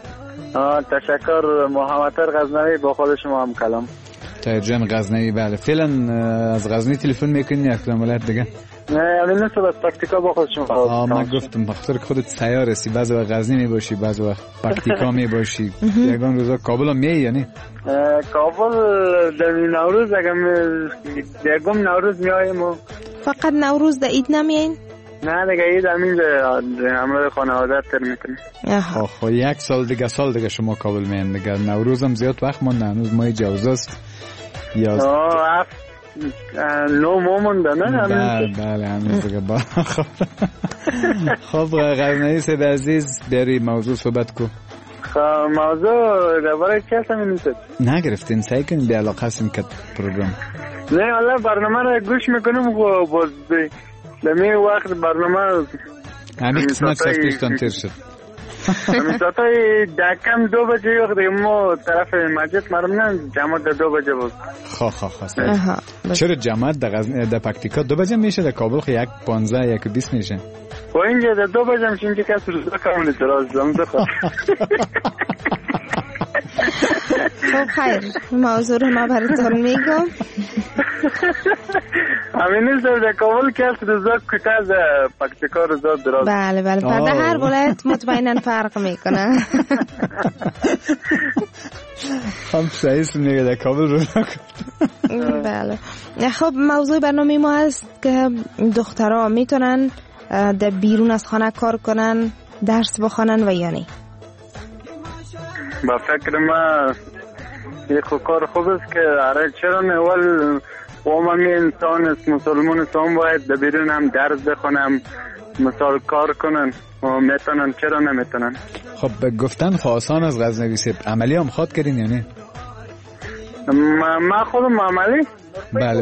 J: تشکر. محمد غزنوی، با خود شما هم کلام.
E: طاهر جان غزنوی. بله فعلا از غزنی تلفن میکنین یا کدام ولایت دیگه؟
J: نه همین نسبت از پکتیکا با خود شما.
E: من گفتم بخاطر که خودت سیار هستی، بعضی وقت غزنی میباشی بعضی وقت پکتیکا میباشی. یگان روزا کابل هم میای یعنی؟
J: کابل در نوروز اگه یکم نوروز میایم.
G: فقط نوروز در عید نمیاین؟
J: نه دیگه عید همین همراه خانواده تر میکنیم.
E: خب یک سال دیگه شما کابل میاین دیگه. نوروز هم زیاد وقت مونده، هنوز ماه جوزاست یا
J: نو مونده نه؟
E: بله هنوز دیگه. خب غزنوی سید عزیز بری موضوع صحبت کو.
J: موضوع درباره چی هستم اینید؟
E: نگرفتین سعی کنین به علاقه هستین که پروگرام.
J: نه والله برنامه رو گوش میکنم و باز دمی وقت برنامه
E: همین قسمت از پیشتان تیر شد.
J: همین ساعتای دکم 2 بجه وقت ما طرف مسجد مرمونم جماعت در 2 بجه بود.
E: خواه چرا جماعت در پکتیکا 2 بجه میشه، در کابل خیلی 1:15 1:20 میشه.
J: و اینجا در 2 بجه میشه، اینجا کسی روزا کامل اعتراض دارم.
G: خب خیر موضوع رو ما براتون میگم.
J: همین است در کابل کسی روزا کتاز پکتیکا روزا دراز.
G: بله در هر ولایت مطمئنا فرق میکنه.
E: هم سعیس میگه در کابل روزا.
G: بله خب موضوع برنامه ما هست که دخترها میتونن در بیرون از خانه کار کنن، درس بخونن و یا نه؟
J: با فکر ما یک کار خوب است که چرا نه اول عمومی انسان است، مسلمان انسان باید در بیرون هم درس بخونم مثال کار کنن و میتونن، چرا نمیتونن؟
E: خب گفتن خواستان از غزنوی سیب عملی هم خواد کردین یا نه؟
J: ما خودم عملی؟
E: بله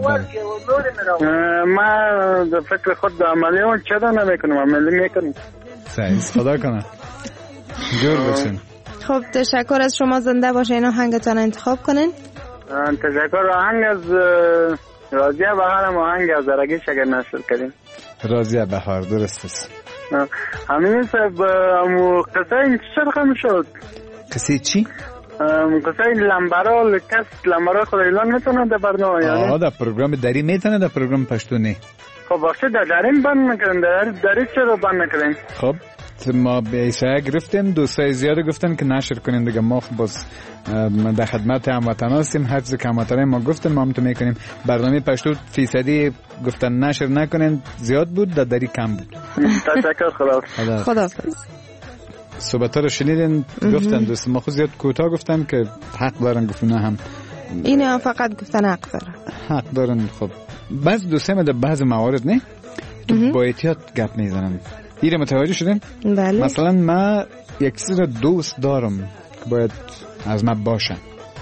J: ما در فکر خود عملی هم چرا نمیکنم، عملی میکنم.
E: سعیز خدا کنه جور باشین.
G: خب تشکر از شما، زنده باشین. آهنگتان انتخاب کنین.
J: تشکر. آهنگ از راضیه بهار هم آهنگ از درگیش اگر نشر کردیم.
E: راضیه بهار درست است.
J: همین صاحب قصه این چی شد خمی شد؟
E: قصه چی؟
L: گفتای لمبرا کس لمبرا خود اعلان میتونه در برنامه یعنی؟
E: در پروگرام دری میتونه، در پروگرام پشتو نه.
L: خب باشه در درین بند نکردن، دری چرا بند نکردن؟
E: خب ما به ایسا گرفتیم، دوستای زیاده گفتن که نشر کنیم دیگه. ما باز در خدمت هموطن هستیم، هر چیزی که هموطنای ما گفتن ما هم تو میکنیم. برنامه پشتو فیصدی گفتن نشر نکنین زیاد بود، در دری کم بود.
L: تشکر.
G: خداحافظ.
E: صحبت ها رو شنیدین، گفتن دوست ما خود زیاد کوتاه گفتن که حق دارن، گفتن هم
G: اینه فقط گفتن حق دارن،
E: حق دارن. خب بعض دوستای ما در بعض موارد نه تو با احتیاط گپ میزنن. ایره متوجه شدین؟
G: بله.
E: مثلا ما یک چیز دوست دارم که باید از ما باشه،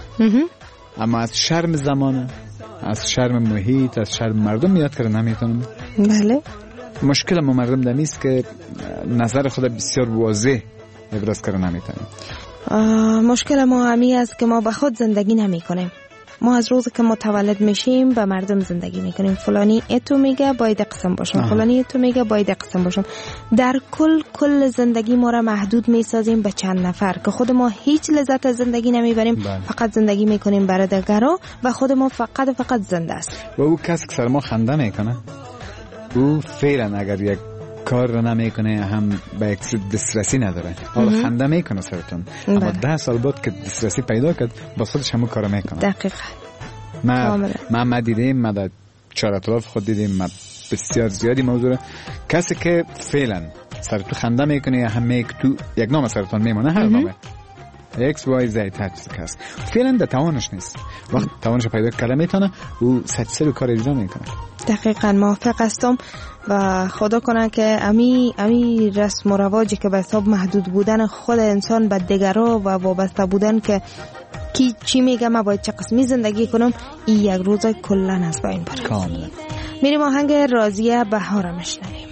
E: اما از شرم زمانه، از شرم محیط، از شرم مردم یاد کردن نمیتونم.
G: بله.
E: مشکل ما مردم دمیست که نظر خود بسیار واضح ابراز کردن نمیتونیم.
G: مشکل ما همی است که ما به خود زندگی نمی کنیم. ما از روزی که متولد میشیم به مردم زندگی میکنیم. فلانی اتو میگه باید قسم باشم، فلانی اتو میگه باید قسم باشم. در کل زندگی ما را محدود میسازیم به چند نفر که خود ما هیچ لذت از زندگی نمیبریم. فقط زندگی میکنیم برای دیگران و خود ما فقط زنده است.
E: و او کسی که سر ما خنده میکنه، او فعلا اگر یک کار رو نمیکنه هم به یک دسترسی نداره. حالا خنده میکنه سرتون، اما 10 سال بعد که دسترسی پیدا کرد با خودش همون کارو میکنه.
G: دقیقاً.
E: ما دیدیم، ما در چهار اطراف خود دیدیم، ما بسیار زیادی موضوع کسی که فعلا سرتون خنده میکنه یا هم میک تو یک نام سرتون میمونه، هر نامه ایکس وای زد هر چیزی که هست فعلا در توانش نیست. وقت توانش پیدا کنه میتونه او سر کار اجرا میکنه.
G: دقیقاً موافق هستم و خدا کنه که امی رسم و رواجی که به حساب محدود بودن خود انسان به دیگران و وابسته بودن که کی چی میگه ما باید چه قسمی زندگی کنم، این یک روز کلن از بین بره.
E: کاملا.
G: میریم آهنگ راضیه بهار میشنویم.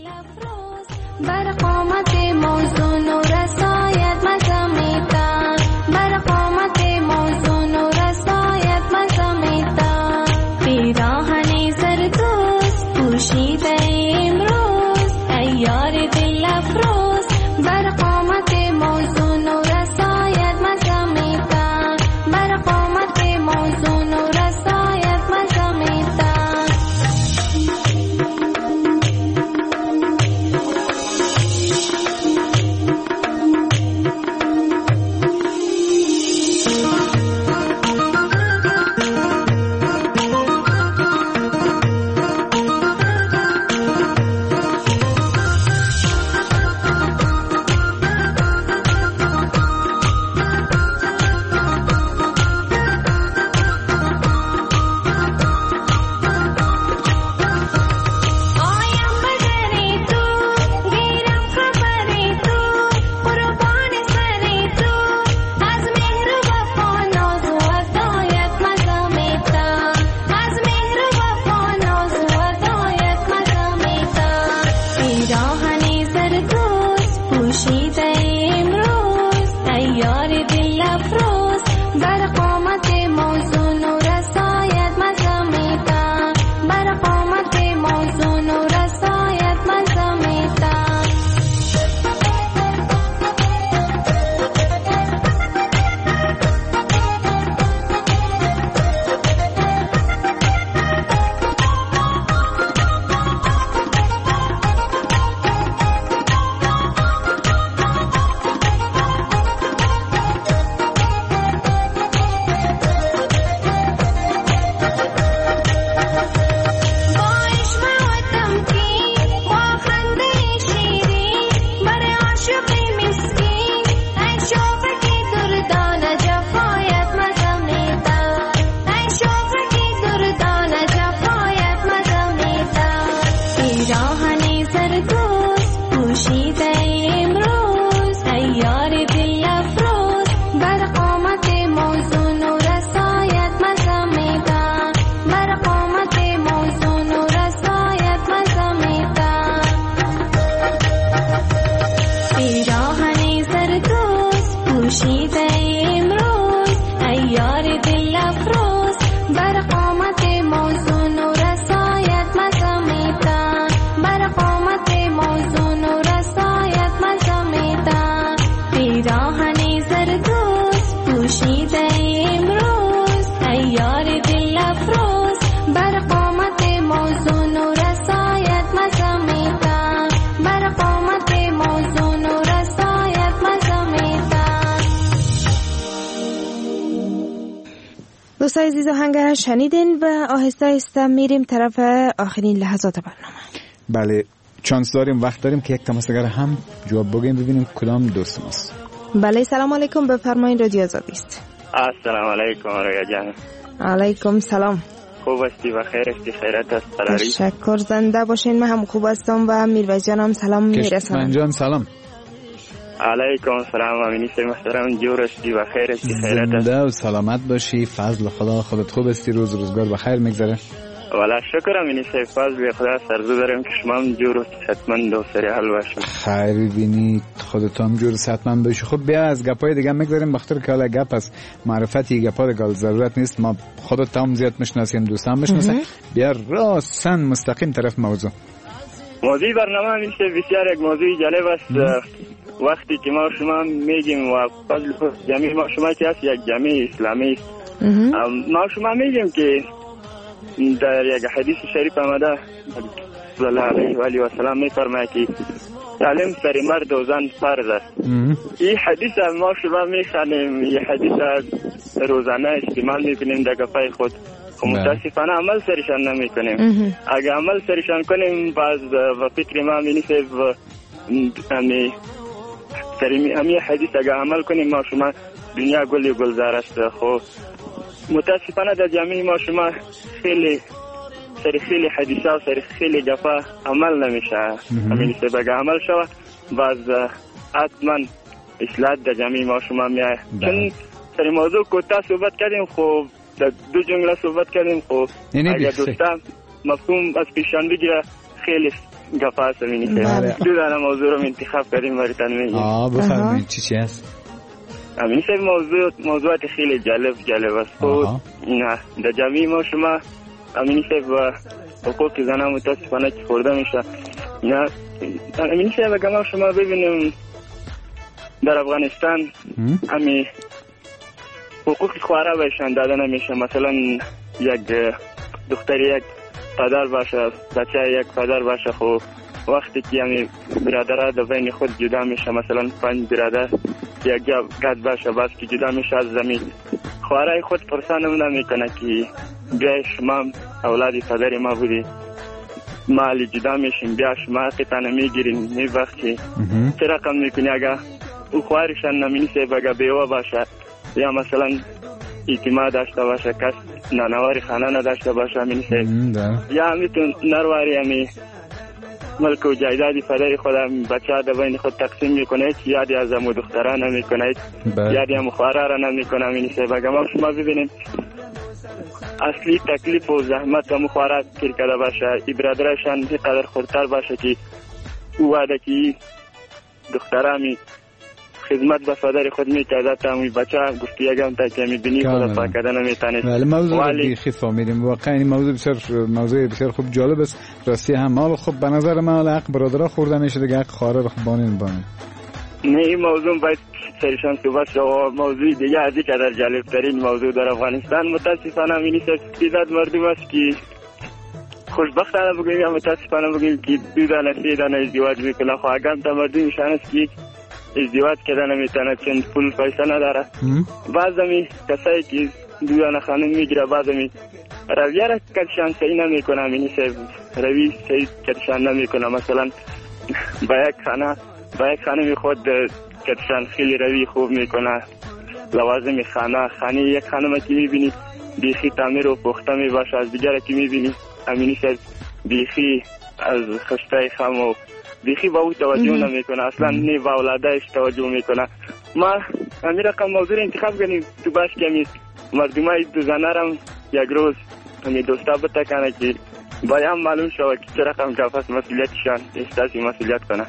F: بر قامت موزون و رسایت مزامیدن، بر قامت موزون و رسایت مزامیدن، پیراهنی زردوز پوشیده امروز ایار دل افروز، بر قامت موزون و رسایت مزامیدن، بر قامت موزون و رسایت مزامیدن.
G: دوستای عزیز آهنگ شنیدین و آهسته آهسته میریم طرف آخرین لحظات برنامه.
E: بله چانس داریم، وقت داریم که یک تماسگر هم جواب بگیم ببینیم کدام دوست ماست.
G: بله سلام علیکم، بفرمایید رادیو آزادی است.
Q: السلام علیکم رویا جان.
G: علیکم سلام.
Q: خوب هستی و خیر هستی؟ خیرت است فراری؟
G: تشکر، زنده باشین. من هم خوب هستم و میرویس جانم سلام میرسونم.
E: کشمن جان سلام.
Q: علیکم السلام. امینی محترم جور هستی و خیر هستی؟ خیرت است.
E: زنده و سلامت باشی، فضل خدا. خودت خوب هستی؟ روزگار بخیر میگذره؟
Q: والا شکر امینی فضل خدا. سرزو دارم که شما هم جور و صحتمند و سری حال باشین.
E: خیر ببینی خودت هم جور و صحتمند باشی. خب بیا از گپای دیگه میگذاریم، بخاطر که حالا گپ از معرفتی گپا دیگه ضرورت نیست. ما خودت هم زیاد میشناسیم، دوستان میشناسیم. بیا راستن مستقیم طرف موضوع
Q: برنامه میشه. بسیار یک موضوع جالب است. وقتی که ما شما میگیم و فضل جمعی ما شما که هست یک جمعی اسلامی است، ما شما میگیم که در یک حدیث شریف آمده صلی الله علیه و سلام میفرماید که تعلیم سر مرد و زن فرض است. این حدیث ما شما میخوانیم، این حدیث روزانه استعمال میکنیم در گپای خود. متاسفانه عمل سرشان نمیکنیم. اگر عمل سرشان کنیم باز و فکر ما مینیسه و همین حدیث اگر عمل کنیم ما شما دنیا گلی گلزار است. خب متاسفانه در جامعه ما شما خیلی حدیثا و خیلی گفا عمل نمیشه. همین سبب اگر عمل شود باز حتما اصلاح در جامعه ما شما میاد. چون سر موضوع کوتاه صحبت کردیم، خب در دو جمله صحبت کردیم. خب اگر دوستان مفهوم از پیشان بگیره خیلی گفا است. همین سبب دو دانه موضوع رو انتخاب کردیم براتون میگیم.
E: بفرمایید چی است؟
Q: همین سبب موضوعات خیلی جالب است. خب نه در جامعه ما شما همین سبب حقوق زنان متاسفانه که خورده میشه. نه همین سبب اگر ما شما ببینیم در افغانستان همین حقوق خواره بهشان داده نمیشه. مثلا یک دختر یک پدر باشه، بچه یک پدر باشه، خب وقتی که همین برادرها در بین خود جدا میشه، مثلا 5 برادر یک گد باشه، باز که جدا میشه از زمین، خواره خود پرسان نمیکنه که بیا شما اولاد پدر ما بودی، مالی جدا میشیم، بیا شما حقیقتا میگیرین میبخشی. چه رقم میکنی اگر او خوارشان نمینیسه بگه بیوه باشه یا مثلا اعتماد داشته باشه، کس نانواری خانه نداشته باشه مینیسه، یا همیتون نرواری همی ملک و جایدادی پدر خود بچه ها در بین خود تقسیم میکنه، یادی از امو دخترها نمیکنه، یادی امو خواره را نمیکنه مینیسه. بگه ما شما ببینیم اصلی تکلیف و زحمت همو خواره تیر کرده باشه، ای برادرشان اینقدر خورتر باشه که او وعده که دختره همی خدمت به پدر خود میکرده تا همی بچه گفتی یکم تا که میبینی خود پاکده نمیتانید.
E: ولی موضوع بیخی فهمیدیم، واقعا این موضوع بسیار خوب جالب است. راستی همال خب به نظر من حق برادرها خورده میشه دیگه، حق خواهر خب بانین.
Q: نه این موضوع باید سرشان صحبت شد. موضوع دیگه از این قدر جالب ترین موضوع در افغانستان متاسفانه همینی تعداد مردم است که خوشبختانه بگویم یا متاسفانه بگویم که 2 دانه 3 دانه ازدواج میکنه. خب اگر تا مردمشان است که ازدواج کردن نمیتونه چون پول پیسه نداره. بعض همی کسایی که 2 دانه خانم میگیره بعض همی رویه را کدشان صحیح نمیکنه، همینی روی صحیح کدشان نمیکنه. مثلا با یک خانم خود کدشان خیلی روی خوب میکنه، لوازم خانه یک خانم که میبینی بیخی تعمیر و پخته میباشه، از دیگر که میبینی همینی بیخی از خشته خم و بیخی با او توجه نمیکنه، اصلا نه با اولادش توجه میکنه. ما همین رقم موضوع انتخاب کنیم تو باش که همین مردمای دو زنرم یک روز همین دوستا بتکنه که باید معلوم شود که چه رقم کافت مسئولیتشان احساسی مسئولیت کنه.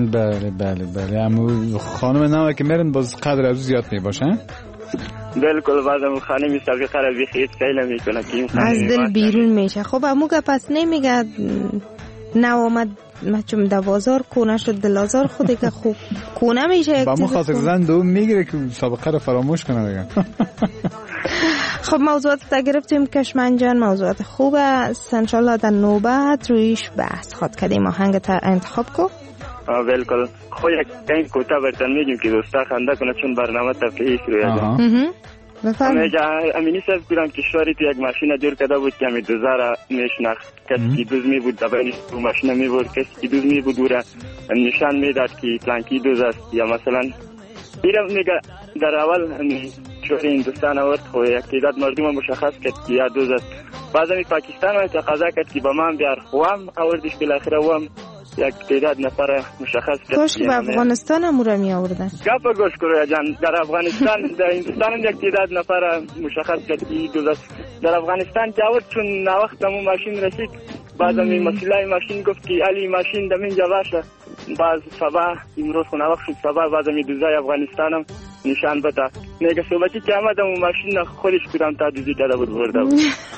E: بله اما خانم نوه که میرن باز قدر از زیاد میباشن.
Q: بالکل بعضم خانمی سابقه را بیخی خیلی نمیکنه که
G: از دل بیرون میشه. خب امو که پس نمیگه نو آمد مچم در بازار کونه شد دلازار خوده که خوب کونه میشه
E: با مو خاطر زن دوم میگیره که سابقه را فراموش کنه دیگه.
G: خب موضوعات تا گرفتیم کشمن جان، موضوعات خوبه است، انشالله در نوبت رویش بحث خود کردیم. آهنگ تا انتخاب کو.
Q: بالکل. خب یک کوتاه برتن میگیم که دوستا خنده کنه چون برنامه تفریحی شروع شده.
G: بفرمایید.
Q: امینی صاحب گفتم کشوری تو یک ماشین دور کرده بود که 2000 میشناخت، کسی که دوز می بود دبانی تو ماشین می بود، کسی که دوز می بود او را نشان میداد که فلانکی دوز است، یا مثلا ایرم میگه در اول شوری هندوستان آورد خو یک تعداد مردم مشخص کرد که یا دوز است. بعد می پاکستان را تقاضا کرد که با من بیار، خوام آوردش بالاخره وام یک تعداد نفر مشخص کرد.
G: کاش که به افغانستان هم را می آوردن.
Q: گپ گوش کرویا جان، در افغانستان در هندوستان هم یک تعداد نفر مشخص کرد که دوز است. در افغانستان که آورد چون ناوقت همون ماشین رسید، بعد می مسئله ماشین گفت که علی ماشین دم اینجا باشه. باز صبح امروز خونه وقت شد صبح باز می دوزای افغانستان هم نشان بده. میگه صحبتی که آمد همون ماشین خودش کدام تا دوزی کرده بود برده بود.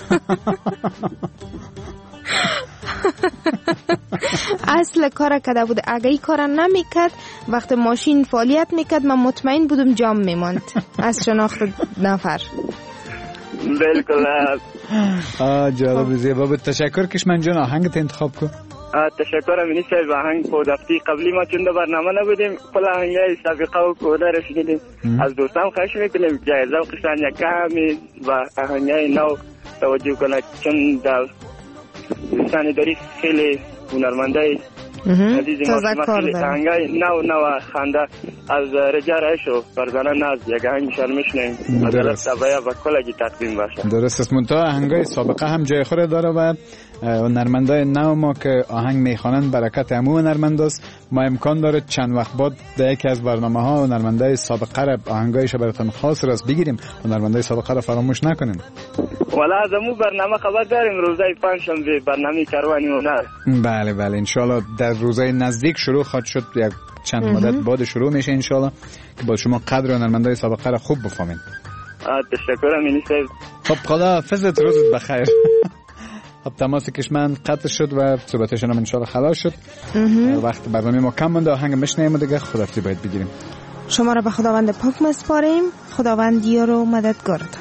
G: اصل کار کرده بود. اگه این کار نمیکرد وقت ماشین فعالیت میکرد من مطمئن بودم جام میماند از شناخت نفر.
Q: بالکل.
E: جالب زیبا بود. تشکر کشمن جان، آهنگت انتخاب کن.
Q: تشکر امینی صاحب. آهنگ په دفتی قبلی ما چون برنامه نبودیم خپل آهنگای سابقه و کوده رسیدیم. از دوستان خواهش میکنیم جایزه و قشان یک کمی و آهنگای نو توجه کنند چون در دوستانی داری خیلی هنرمندای عزیزی ما خیلی آهنگای نو خنده از رجا رایش و فرزانه ناز یک آهنگ شرمشنیم عدالت تبایا و کلگی تقدیم باشه.
E: درست است. منتها آهنگای سابقه هم جای خود داره و هنرمندای نو ما که آهنگ میخوانند برکت همو هنرمنداست. ما امکان داره چند وقت بعد در یکی از برنامه ها هنرمندای سابقه را آهنگایش براتون خاص راست بگیریم. هنرمندای سابقه را فراموش نکنین.
Q: والا از همو برنامه خبر داریم روزای پنجشنبه برنامه کاروانی هنر.
E: بله بله ان شاء الله در روزای نزدیک شروع خواهد شد. یک چند مدت بعد شروع میشه ان شاء الله که با شما قدر هنرمندای سابقه را خوب بفهمین.
Q: تشکر امینی صاحب.
E: خب خدا حافظت، روزت بخیر. خب تماس کشمن قطع شد و صحبتشون هم ان شاء الله خلاص شد. وقت برنامه ما کم مونده، آهنگ بشنویم دیگه خداحافظی باید بگیریم.
G: شما را به خداوند پاک میسپاریم. خداوند یار و مددگارتان.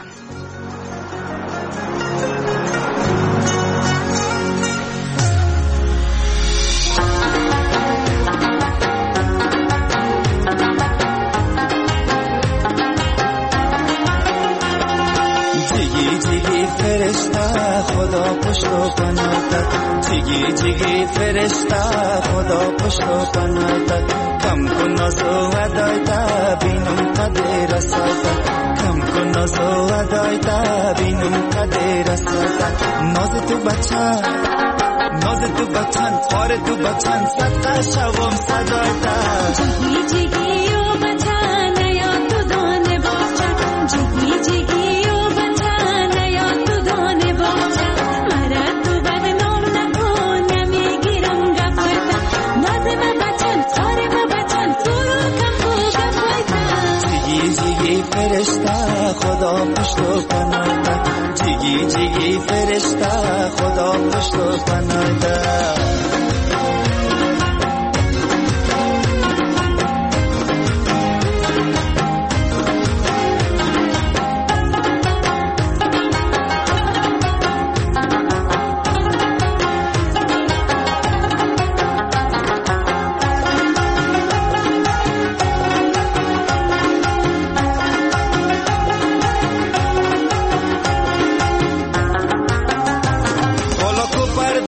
I: فرشته خدا پشت و پناهت، جیگی جیگی فرشته خدا پشت و پناهت، کم کن نازو ادایتا بینم قدر رسالت، کم کن نازو ادایتا بینم قدر رسالت. ناز تو بچن خار تو بچن صدقه شوم صدایتا،
F: جیگی جیگی و بچن یا تو دانه بچن، جیگی جیگی
I: فرشته خدا پشت و پناهت، جیگی جیگی فرشته خدا پشت و پناهت.